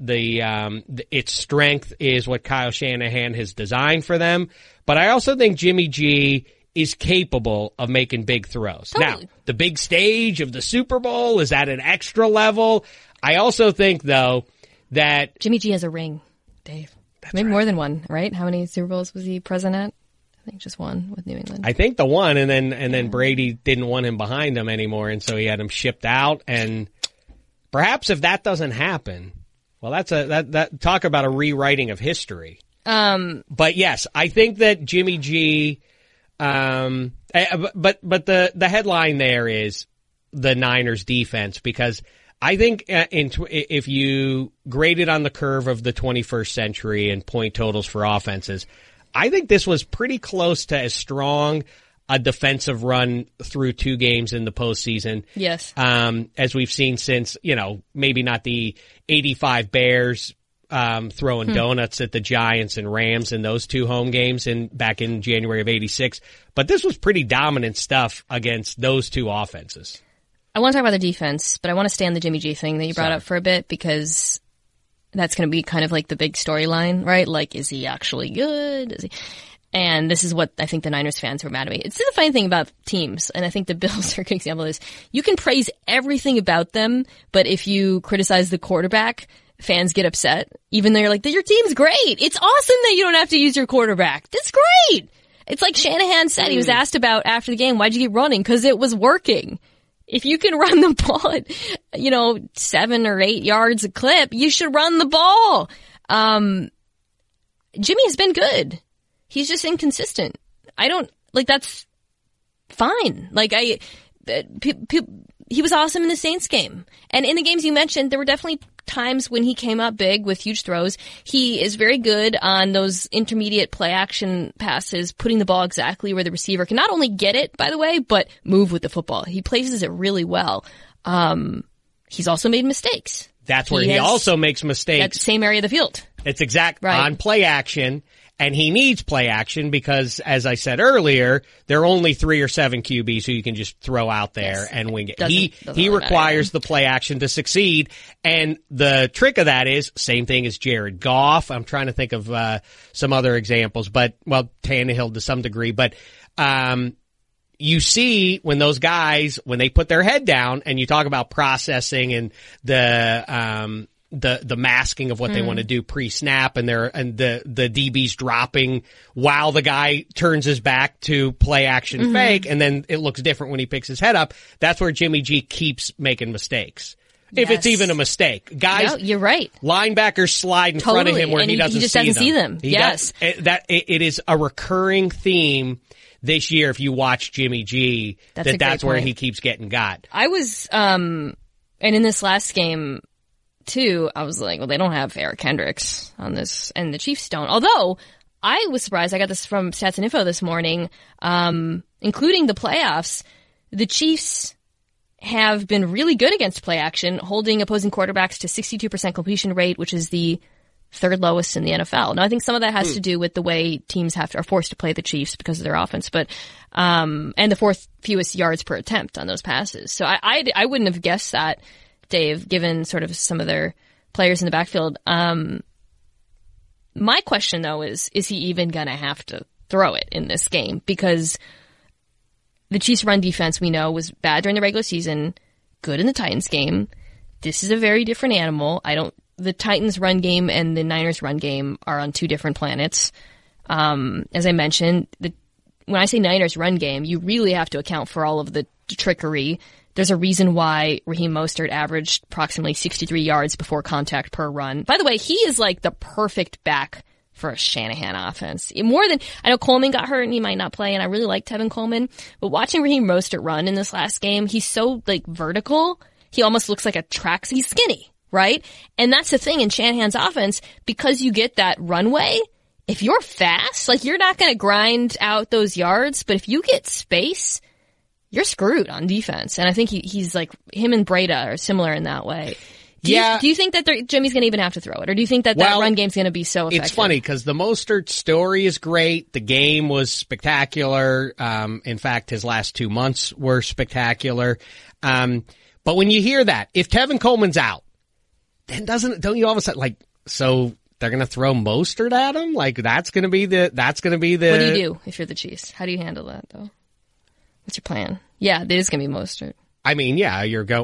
its strength is what Kyle Shanahan has designed for them. But I also think Jimmy G is capable of making big throws. Totally. Now, the big stage of the Super Bowl is at an extra level. I also think, though, that Jimmy G has a ring, Dave. Maybe more than one, right? How many Super Bowls was he present at? I think just one with New England. I think the one, and then Brady didn't want him behind him anymore, and so he had him shipped out. And perhaps if that doesn't happen, well, that talk about a rewriting of history. But yes, I think that Jimmy G. But the headline there is the Niners defense, because I think if you grade it on the curve of the 21st century and point totals for offenses, I think this was pretty close to as strong a defensive run through 2 games in the postseason. Yes. As we've seen since, maybe not the 85 Bears throwing donuts at the Giants and Rams in those 2 home games back in January of '86. But this was pretty dominant stuff against those 2 offenses. I want to talk about the defense, but I want to stay on the Jimmy G thing that you brought up for a bit, because that's going to be kind of like the big storyline, right? Like, is he actually good? And this is what I think the Niners fans were mad at me. It's the funny thing about teams, and I think the Bills are a good example of this. You can praise everything about them, but if you criticize the quarterback, fans get upset, even though you're like, your team's great. It's awesome that you don't have to use your quarterback. That's great. It's like Shanahan said, he was asked about after the game, why'd you keep running? Because it was working. If you can run the ball at, 7 or 8 yards a clip, you should run the ball. Jimmy has been good. He's just inconsistent. That's fine. He was awesome in the Saints game. And in the games you mentioned, there were definitely times when he came up big with huge throws. He is very good on those intermediate play action passes, putting the ball exactly where the receiver can not only get it, by the way, but move with the football. He places it really well. He's also made mistakes. That's where he also makes mistakes. At the same area of the field. It's on play action. And he needs play action because, as I said earlier, there are only 3 or 7 QBs who you can just throw out there and wing it. He requires the play action to succeed. And the trick of that is, same thing as Jared Goff. I'm trying to think of some other examples, Tannehill to some degree. But you see when those guys, when they put their head down, and you talk about processing and the masking of what they want to do pre-snap, and the DB's dropping while the guy turns his back to play action fake, and then it looks different when he picks his head up. That's where Jimmy G keeps making mistakes. If it's even a mistake. Guys, no, you're right. Linebackers slide in front of him where he doesn't see them. Yes. It is a recurring theme this year if you watch Jimmy G, that's where he keeps getting got. I was and in this last game too, I was like, well, they don't have Eric Kendricks on this, and the Chiefs don't. Although, I was surprised. I got this from Stats and Info this morning, including the playoffs. The Chiefs have been really good against play action, holding opposing quarterbacks to 62% completion rate, which is the third lowest in the NFL. Now, I think some of that has to do with the way teams are forced to play the Chiefs because of their offense, but and the fourth fewest yards per attempt on those passes. So I wouldn't have guessed that, Dave, given sort of some of their players in the backfield. My question, though, is he even going to have to throw it in this game? Because the Chiefs' run defense, we know, was bad during the regular season, good in the Titans game. This is a very different animal. The Titans' run game and the Niners' run game are on two different planets. As I mentioned, when I say Niners' run game, you really have to account for all of the trickery. There's a reason why Raheem Mostert averaged approximately 63 yards before contact per run. By the way, he is like the perfect back for a Shanahan offense. More than, I know Coleman got hurt and he might not play, and I really like Tevin Coleman, but watching Raheem Mostert run in this last game, he's so like vertical. He almost looks like a track. He's skinny, right? And that's the thing in Shanahan's offense, because you get that runway. If you're fast, like you're not going to grind out those yards, but if you get space, you're screwed on defense. And I think he's like, him and Breda are similar in that way. Do you think that Jimmy's going to even have to throw it? Or do you think that run game's going to be so effective? It's funny because the Mostert story is great. The game was spectacular. In fact, his last 2 months were spectacular. But when you hear that, if Tevin Coleman's out, then don't you all of a sudden like, so they're going to throw Mostert at him? Like that's going to be the. What do you do if you're the Chiefs? How do you handle that though? What's your plan? Yeah, it is going to be Mostert. I mean, yeah,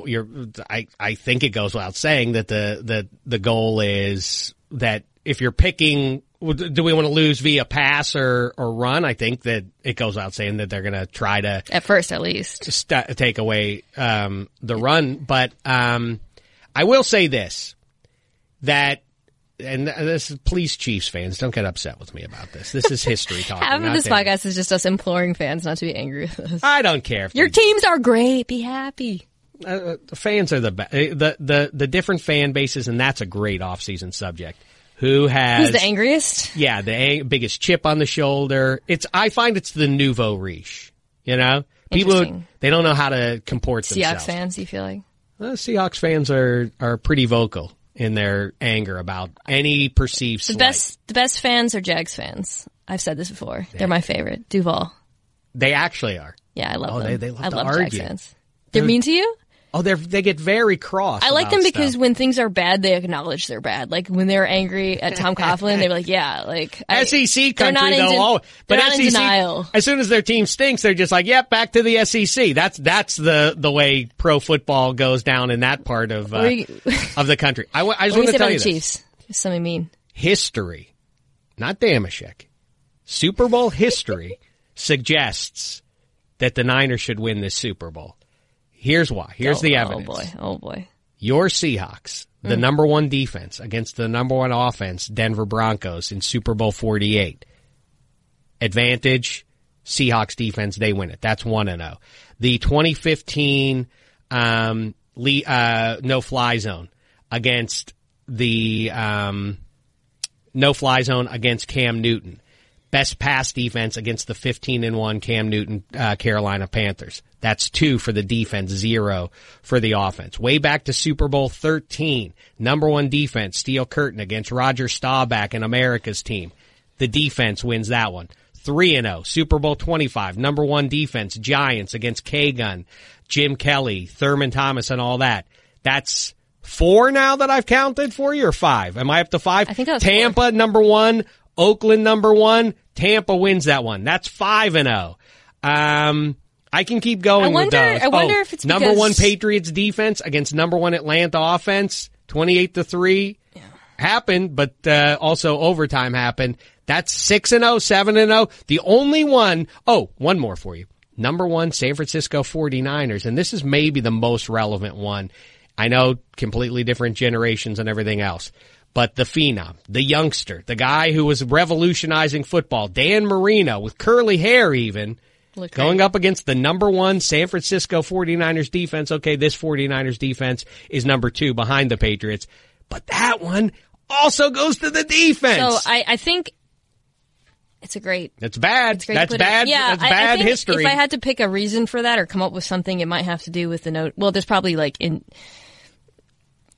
I think it goes without saying that the goal is that if you're picking, do we want to lose via pass or run? I think that it goes without saying that they're going to try to, at first at least, take away the run. But I will say this, that, and this, please, Chiefs fans, don't get upset with me about this. This is history talking. Half of this podcast is just us imploring fans not to be angry with us. I don't care. Your teams are great. Be happy. The fans are the best. The different fan bases, and that's a great off-season subject. Who's the angriest? Yeah, the biggest chip on the shoulder. I find it's the nouveau riche. You know, people they don't know how to comport themselves. Seahawks fans, do you feel like? Seahawks fans are pretty vocal in their anger about any perceived slight. The best fans are Jags fans. I've said this before. Yeah. They're my favorite. Duval. They actually are. Yeah, I love them. They love I to love argue. Jags fans. They're mean to you? Oh, they get very cross. I like them because stuff. when things are bad, they acknowledge they're bad. Like when they're angry at Tom Coughlin, they're like, "Yeah, like SEC country though." But SEC, in denial. As soon as their team stinks, they're just like, "Yep, back to the SEC." That's the way pro football goes down in that part of the country. I just want to tell you this. Chiefs. Something mean. History, not Damashek. Super Bowl history suggests that the Niners should win this Super Bowl. Here's why. Here's the evidence. Oh boy. Your Seahawks, the number one defense against the number one offense, Denver Broncos in Super Bowl 48. Advantage, Seahawks defense, they win it. That's 1-0. The 2015 no-fly zone against the no-fly zone against Cam Newton. Best pass defense against the 15-1 Cam Newton Carolina Panthers. That's 2 for the defense, 0 for the offense. Way back to Super Bowl 13, number one defense, Steel Curtain against Roger Staubach and America's team. The defense wins that one. 3-0. Super Bowl 25, number one defense, Giants against K-Gun, Jim Kelly, Thurman Thomas, and all that. That's 4 now that I've counted for you, or 5? Am I up to 5? I think that was Tampa, 4. number one. Oakland, number one. Tampa wins that one. That's 5-0. I can keep going with those. I wonder if it's number one Patriots defense against number one Atlanta offense, 28-3. Yeah. Happened, but also overtime happened. That's 6-0, 7-0. The only one, one more for you. Number one San Francisco 49ers, and this is maybe the most relevant one. I know completely different generations and everything else. But the phenom, the youngster, the guy who was revolutionizing football, Dan Marino, with curly hair even, going up against the number one San Francisco 49ers defense. Okay, this 49ers defense is number 2 behind the Patriots. But that one also goes to the defense. So I think it's a great... That's bad. That's bad. Yeah, that's bad I think history. If I had to pick a reason for that or come up with something, it might have to do with the note. Well, there's probably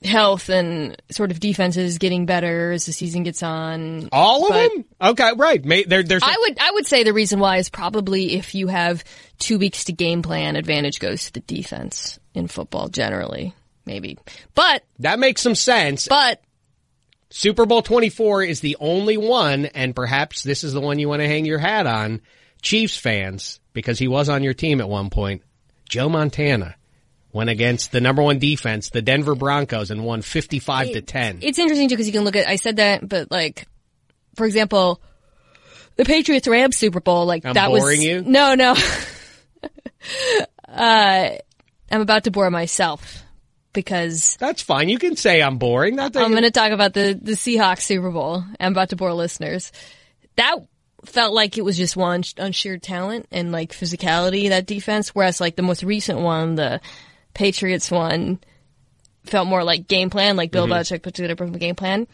health and sort of defenses getting better as the season gets on. All of them? Okay, right. I would say the reason why is probably if you have 2 weeks to game plan, advantage goes to the defense in football generally, maybe. But that makes some sense. But Super Bowl 24 is the only one, and perhaps this is the one you want to hang your hat on, Chiefs fans, because he was on your team at one point. Joe Montana went against the number 1 defense, the Denver Broncos, and won 55-10. It's interesting too because you can look at, I said that, but like, for example, the Patriots-Rams Super Bowl, like I'm that was... boring you? No. I'm about to bore myself because... That's fine. You can say I'm boring. I'm going to talk about the Seahawks Super Bowl. I'm about to bore listeners. That felt like it was just one on sheer talent and like physicality, that defense, whereas like the most recent one, the Patriots one, felt more like game plan, like Bill Belichick put together a perfect game plan.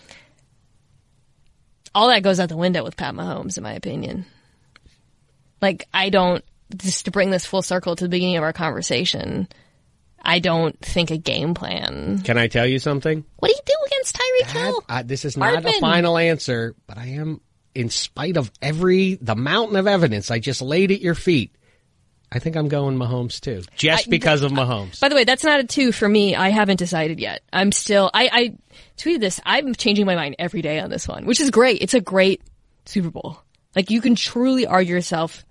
All that goes out the window with Pat Mahomes, in my opinion. Like, just to bring this full circle to the beginning of our conversation, I don't think a game plan. Can I tell you something? What do you do against Tyreek Hill? This is not a final answer, but I am, in spite of the mountain of evidence I just laid at your feet, I think I'm going Mahomes too. Just because of Mahomes. By the way, that's not a 2 for me. I haven't decided yet. I'm still, I tweeted this. I'm changing my mind every day on this one, which is great. It's a great Super Bowl. Like, you can truly argue yourself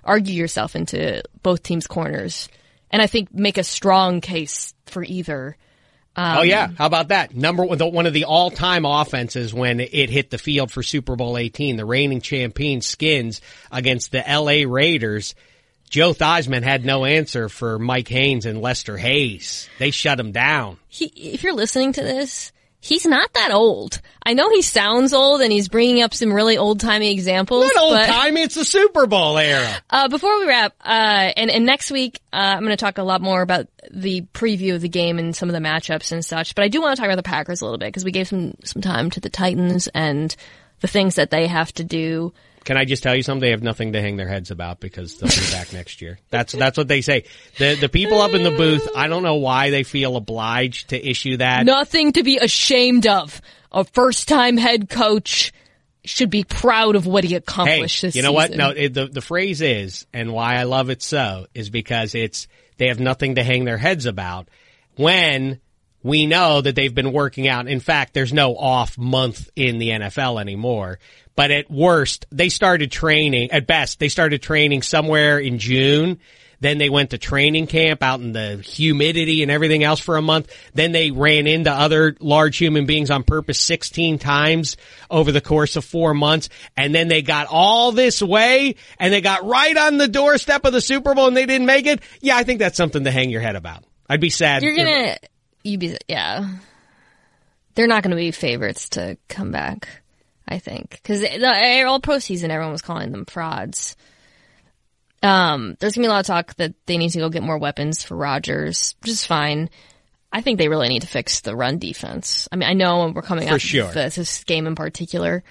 into both teams' corners. And I think make a strong case for either. Oh yeah. How about that? One of the all-time offenses when it hit the field for Super Bowl 18, the reigning champion Skins against the LA Raiders. Joe Theismann had no answer for Mike Haynes and Lester Hayes. They shut him down. If you're listening to this, he's not that old. I know he sounds old and he's bringing up some really old-timey examples. Not old-timey, it's the Super Bowl era. Before we wrap, and next week, I'm going to talk a lot more about the preview of the game and some of the matchups and such, but I do want to talk about the Packers a little bit because we gave some time to the Titans and the things that they have to do. Can I just tell you something? They have nothing to hang their heads about because they'll be back next year. That's what they say. The people up in the booth, I don't know why they feel obliged to issue that. Nothing to be ashamed of. A first-time head coach should be proud of what he accomplished this season. You know what? No, the phrase is, and why I love it so, is because they have nothing to hang their heads about when we know that they've been working out. In fact, there's no off month in the NFL anymore. But at worst, they started training, at best, they started training somewhere in June. Then they went to training camp out in the humidity and everything else for a month. Then they ran into other large human beings on purpose 16 times over the course of 4 months. And then they got all this way and they got right on the doorstep of the Super Bowl and they didn't make it. Yeah, I think that's something to hang your head about. I'd be sad. Yeah. They're not going to be favorites to come back. I think. Because the all pro season, everyone was calling them frauds. There's going to be a lot of talk that they need to go get more weapons for Rodgers, which is fine. I think they really need to fix the run defense. I mean, I know we're coming up with this game in particular,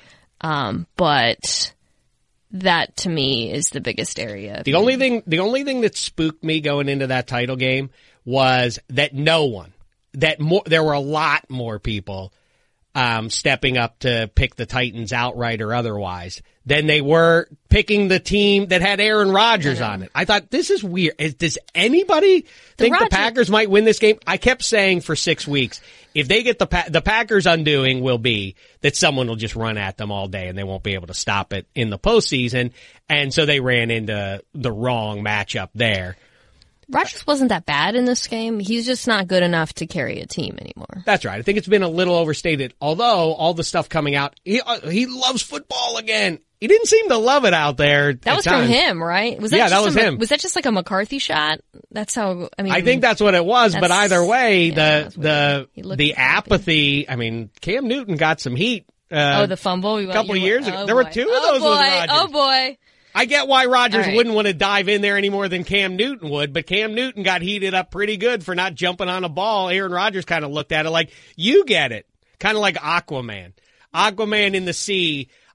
but that to me is the biggest area. The only thing that spooked me going into that title game was that there were a lot more people stepping up to pick the Titans outright or otherwise than they were picking the team that had Aaron Rodgers on it. I thought, this is weird. Does anybody think the Packers might win this game? I kept saying for 6 weeks, if they get the Packers' undoing will be that someone will just run at them all day and they won't be able to stop it in the postseason. And so they ran into the wrong matchup there. Rodgers wasn't that bad in this game. He's just not good enough to carry a team anymore. That's right. I think it's been a little overstated. Although all the stuff coming out, he loves football again. He didn't seem to love it out there. That was from him, right? That was him. Was that just like a McCarthy shot? That's how. I mean, I think that's what it was. But either way, the apathy. I mean, Cam Newton got some heat. The fumble a couple of years ago. There were two of those with Rodgers. Oh boy. I get why Rodgers wouldn't want to dive in there any more than Cam Newton would, but Cam Newton got heated up pretty good for not jumping on a ball. Aaron Rodgers kind of looked at it like, you get it. Kind of like Aquaman. Aquaman in the sea.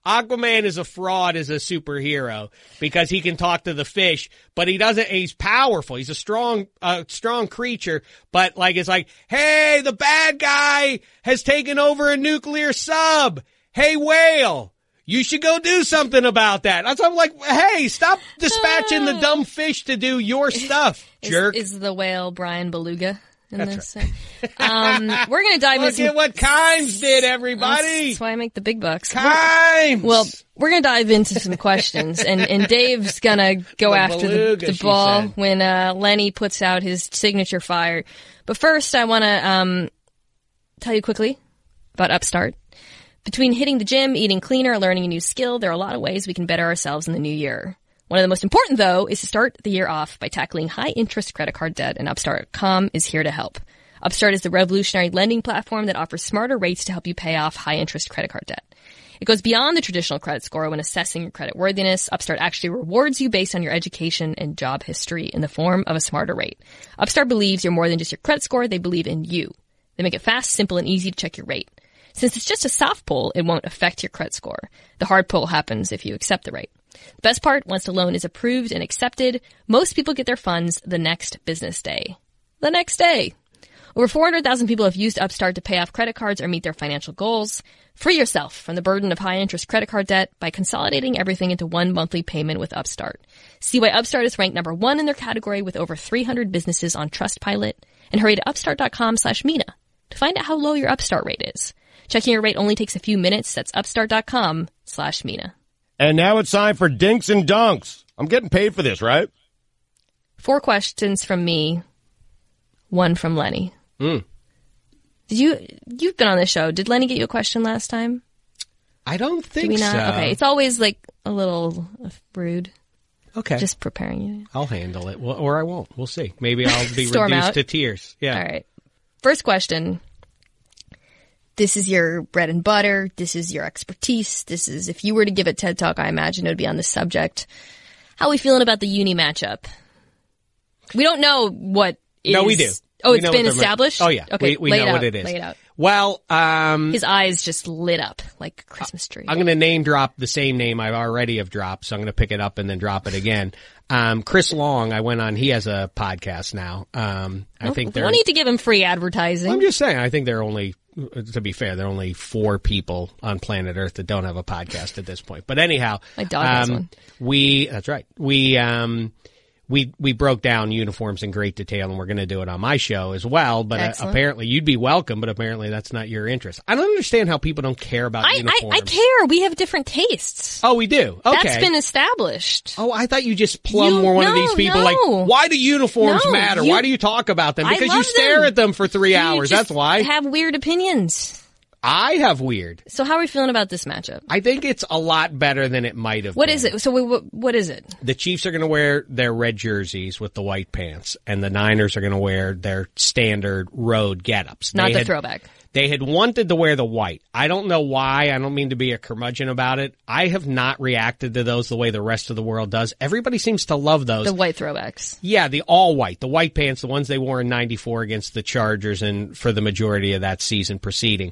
Aquaman is a fraud as a superhero because he can talk to the fish, but he doesn't, he's powerful. He's a strong creature, but like, it's like, hey, the bad guy has taken over a nuclear sub. Hey, whale, you should go do something about that. That's why I'm like, hey, stop dispatching the dumb fish to do your stuff, jerk. Is the whale Brian Beluga? That's right. We're going to dive into... Look at what Kimes did, everybody. That's why I make the big bucks. Kimes! We're going to dive into some questions, and Dave's going to go after the ball when Lenny puts out his signature fire. But first, I want to tell you quickly about Upstart. Between hitting the gym, eating cleaner, or learning a new skill, there are a lot of ways we can better ourselves in the new year. One of the most important, though, is to start the year off by tackling high-interest credit card debt, and Upstart.com is here to help. Upstart is the revolutionary lending platform that offers smarter rates to help you pay off high-interest credit card debt. It goes beyond the traditional credit score when assessing your credit worthiness. Upstart actually rewards you based on your education and job history in the form of a smarter rate. Upstart believes you're more than just your credit score. They believe in you. They make it fast, simple, and easy to check your rate. Since it's just a soft pull, it won't affect your credit score. The hard pull happens if you accept the rate. The best part, once the loan is approved and accepted, most people get their funds the next business day. The next day. Over 400,000 people have used Upstart to pay off credit cards or meet their financial goals. Free yourself from the burden of high-interest credit card debt by consolidating everything into one monthly payment with Upstart. See why Upstart is ranked number 1 in their category with over 300 businesses on Trustpilot. And hurry to upstart.com/Mina to find out how low your Upstart rate is. Checking your rate only takes a few minutes. That's upstart.com/Mina. And now it's time for Dinks and Dunks. I'm getting paid for this, right? 4 questions from me, 1 from Lenny. You've been on this show. Did Lenny get you a question last time? I don't think so. Okay, it's always like a little rude. Okay. Just preparing you. I'll handle it. Or I won't. We'll see. Maybe I'll be Storm reduced out. to tears. Yeah. All right. First question. This is your bread and butter. This is your expertise. This is, if you were to give a TED Talk, I imagine it would be on this subject. How are we feeling about the uni matchup? We don't know what is. No, we do. Oh, We it's know been what they're- established? Oh, yeah. Okay, We lay know it what out. it is. Lay it out. Well, His eyes just lit up like a Christmas tree. I'm going to name drop the same name I already have dropped, so I'm going to pick it up and then drop it again. Chris Long, I went on, he has a podcast now. I think we don't need to give him free advertising. I'm just saying, I think there are only, to be fair, there are only 4 people on planet Earth that don't have a podcast at this point. But anyhow. My dog has one. That's right. We broke down uniforms in great detail, and we're going to do it on my show as well. But apparently, you'd be welcome. But apparently, that's not your interest. I don't understand how people don't care about uniforms. I care. We have different tastes. Oh, we do. Okay, that's been established. Oh, I thought you just were one of these people. Like, why do uniforms matter? Why do you talk about them? Because you stare at them for 3 hours. That's why. Have weird opinions. I have weird. So how are we feeling about this matchup? I think it's a lot better than it might have been. What is it? So what is it? The Chiefs are going to wear their red jerseys with the white pants, and the Niners are going to wear their standard road get-ups. Not the throwback. They had wanted to wear the white. I don't know why. I don't mean to be a curmudgeon about it. I have not reacted to those the way the rest of the world does. Everybody seems to love those. The white throwbacks. Yeah, the all white, the white pants, the ones they wore in '94 against the Chargers and for the majority of that season preceding.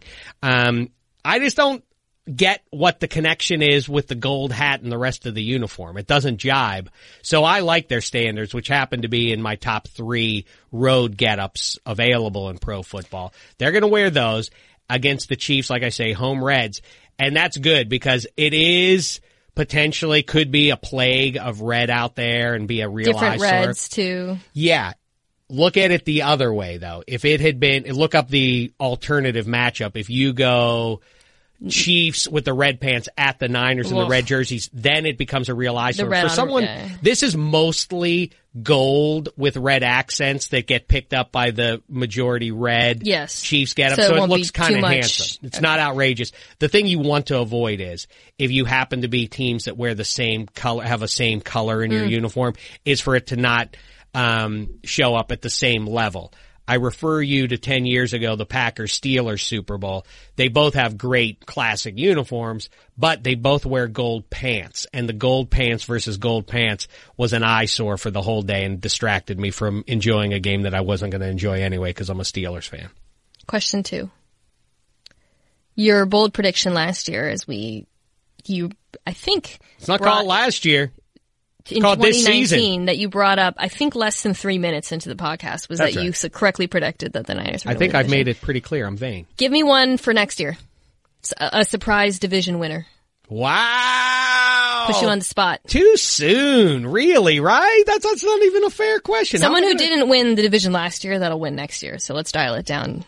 I just don't get what the connection is with the gold hat and the rest of the uniform. It doesn't jibe. So I like their standards, which happen to be in my top 3 road get-ups available in pro football. They're going to wear those against the Chiefs, like I say, home Reds. And that's good because it is potentially could be a plague of red out there and be a real different eyesore. Reds too. Yeah. Look at it the other way though. If it had been, look up the alternative matchup. If you go Chiefs with the red pants at the Niners and the red jerseys, then it becomes a real eyesore. For someone, this is mostly gold with red accents that get picked up by the majority red Chiefs get up. So it looks kind of handsome. It's not outrageous. The thing you want to avoid is if you happen to be teams that wear the same color, have a same color in your uniform, is for it to not show up at the same level. I refer you to 10 years ago, the Packers-Steelers Super Bowl. They both have great classic uniforms, but they both wear gold pants. And the gold pants versus gold pants was an eyesore for the whole day and distracted me from enjoying a game that I wasn't going to enjoy anyway because I'm a Steelers fan. Question 2. Your bold prediction last year as we I think It's not called last year. In called this 2019 season. that you brought up, I think less than 3 minutes into the podcast, was That's that you right. correctly predicted that the Niners were I going to think win I've the made division. it pretty clear. I'm vain. Give me one for next year. A surprise division winner. Wow. Push you on the spot. Too soon. Really, right? That's not even a fair question. Someone How who am I gonna- didn't win the division last year, that'll win next year. So let's dial it down.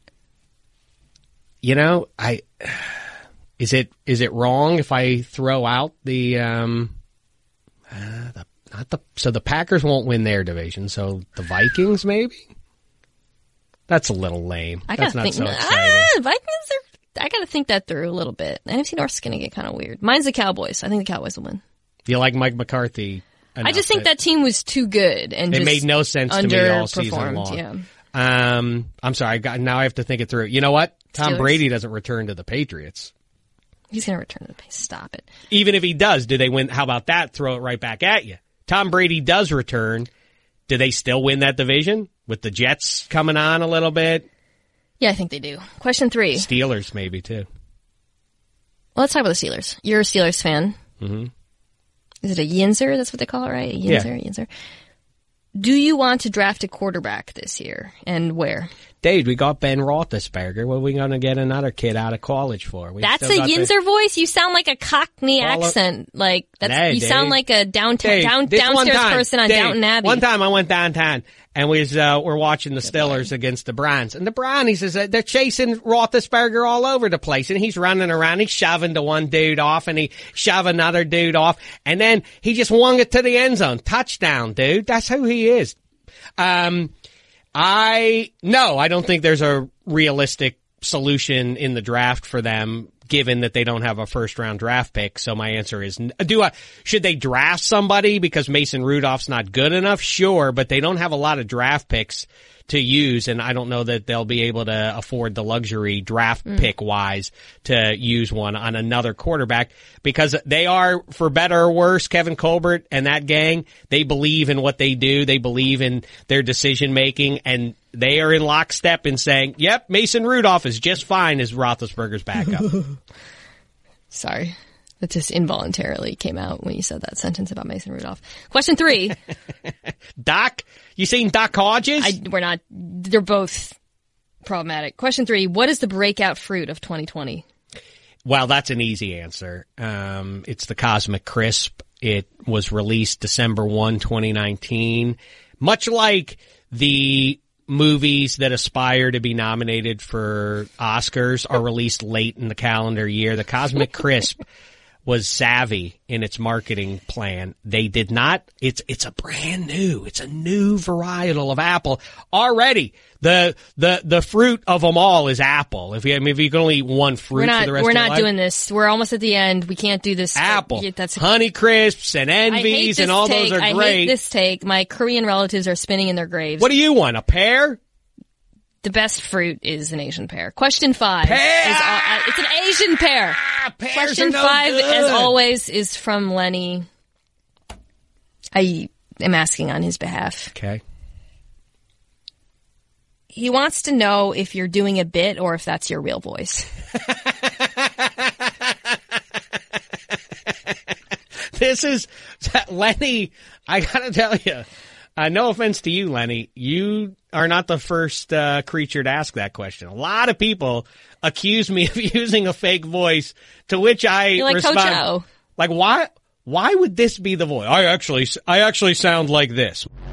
You know, is it wrong if I throw out so the Packers won't win their division, so the Vikings maybe? That's a little lame. I That's gotta not think. so exciting. Vikings are. I gotta think that through a little bit. NFC North's gonna get kind of weird. Mine's the Cowboys. I think the Cowboys will win. You like Mike McCarthy? I just think that team was too good and it just made no sense to me all season underperformed. long. Yeah. I'm sorry. Now I have to think it through. You know what? Tom Steelers? Brady doesn't return to the Patriots. He's gonna return to the pace. Stop it. Even if he does, do they win? How about that? Throw it right back at you. Tom Brady does return. Do they still win that division with the Jets coming on a little bit? Yeah, I think they do. Question 3. Steelers maybe too. Well, let's talk about the Steelers. You're a Steelers fan. Mm-hmm. Is it a Yinzer? That's what they call it, right? A Yinzer? Do you want to draft a quarterback this year, and where? Dave, we got Ben Roethlisberger. What are we going to get another kid out of college for? That's a Yinzer voice? You sound like a Cockney accent. Like, that's, Hey, you Dave. sound like a Dave, this one downstairs time, person on Dave, Downton Abbey. One time I went downtown and we're watching the Steelers against the Browns. And the Brownies they're chasing Roethlisberger all over the place. And he's running around. He's shoving the one dude off and he shove another dude off. And then he just wung it to the end zone. Touchdown, dude. That's who he is. I don't think there's a realistic solution in the draft for them, given that they don't have a first round draft pick. So my answer is, should they draft somebody because Mason Rudolph's not good enough? Sure, but they don't have a lot of draft picks to use, and I don't know that they'll be able to afford the luxury draft pick wise to use one on another quarterback, because they are, for better or worse, Kevin Colbert and that gang, they believe in what they do. They believe in their decision making, and they are in lockstep in saying, yep, Mason Rudolph is just fine as Roethlisberger's backup. Sorry. That just involuntarily came out when you said that sentence about Mason Rudolph. Question 3. Doc? You seen Doc Hodges? They're both problematic. Question 3. What is the breakout fruit of 2020? Well, that's an easy answer. It's the Cosmic Crisp. It was released December 1, 2019. Much like the movies that aspire to be nominated for Oscars are released late in the calendar year, the Cosmic Crisp was savvy in its marketing plan. They did not, it's a new varietal of apple. Already, the fruit of them all is apple. If you can only eat one fruit for the rest of your life. We're not doing this. We're almost at the end. We can't do this. Apple. Honey Crisps and Envies and all those are great. I hate this take. My Korean relatives are spinning in their graves. What do you want, a pear? The best fruit is an Asian pear. Question 5. Pear! It's an Asian pear. Pears Question are no 5, good. as always, is from Lenny. I am asking on his behalf. Okay. He wants to know if you're doing a bit or if that's your real voice. This is, Lenny, I gotta tell you, no offense to you, Lenny, you are not the first creature to ask that question. A lot of people accuse me of using a fake voice, to which I You're like respond, Coach O. like, why would this be the voice? I actually sound like this.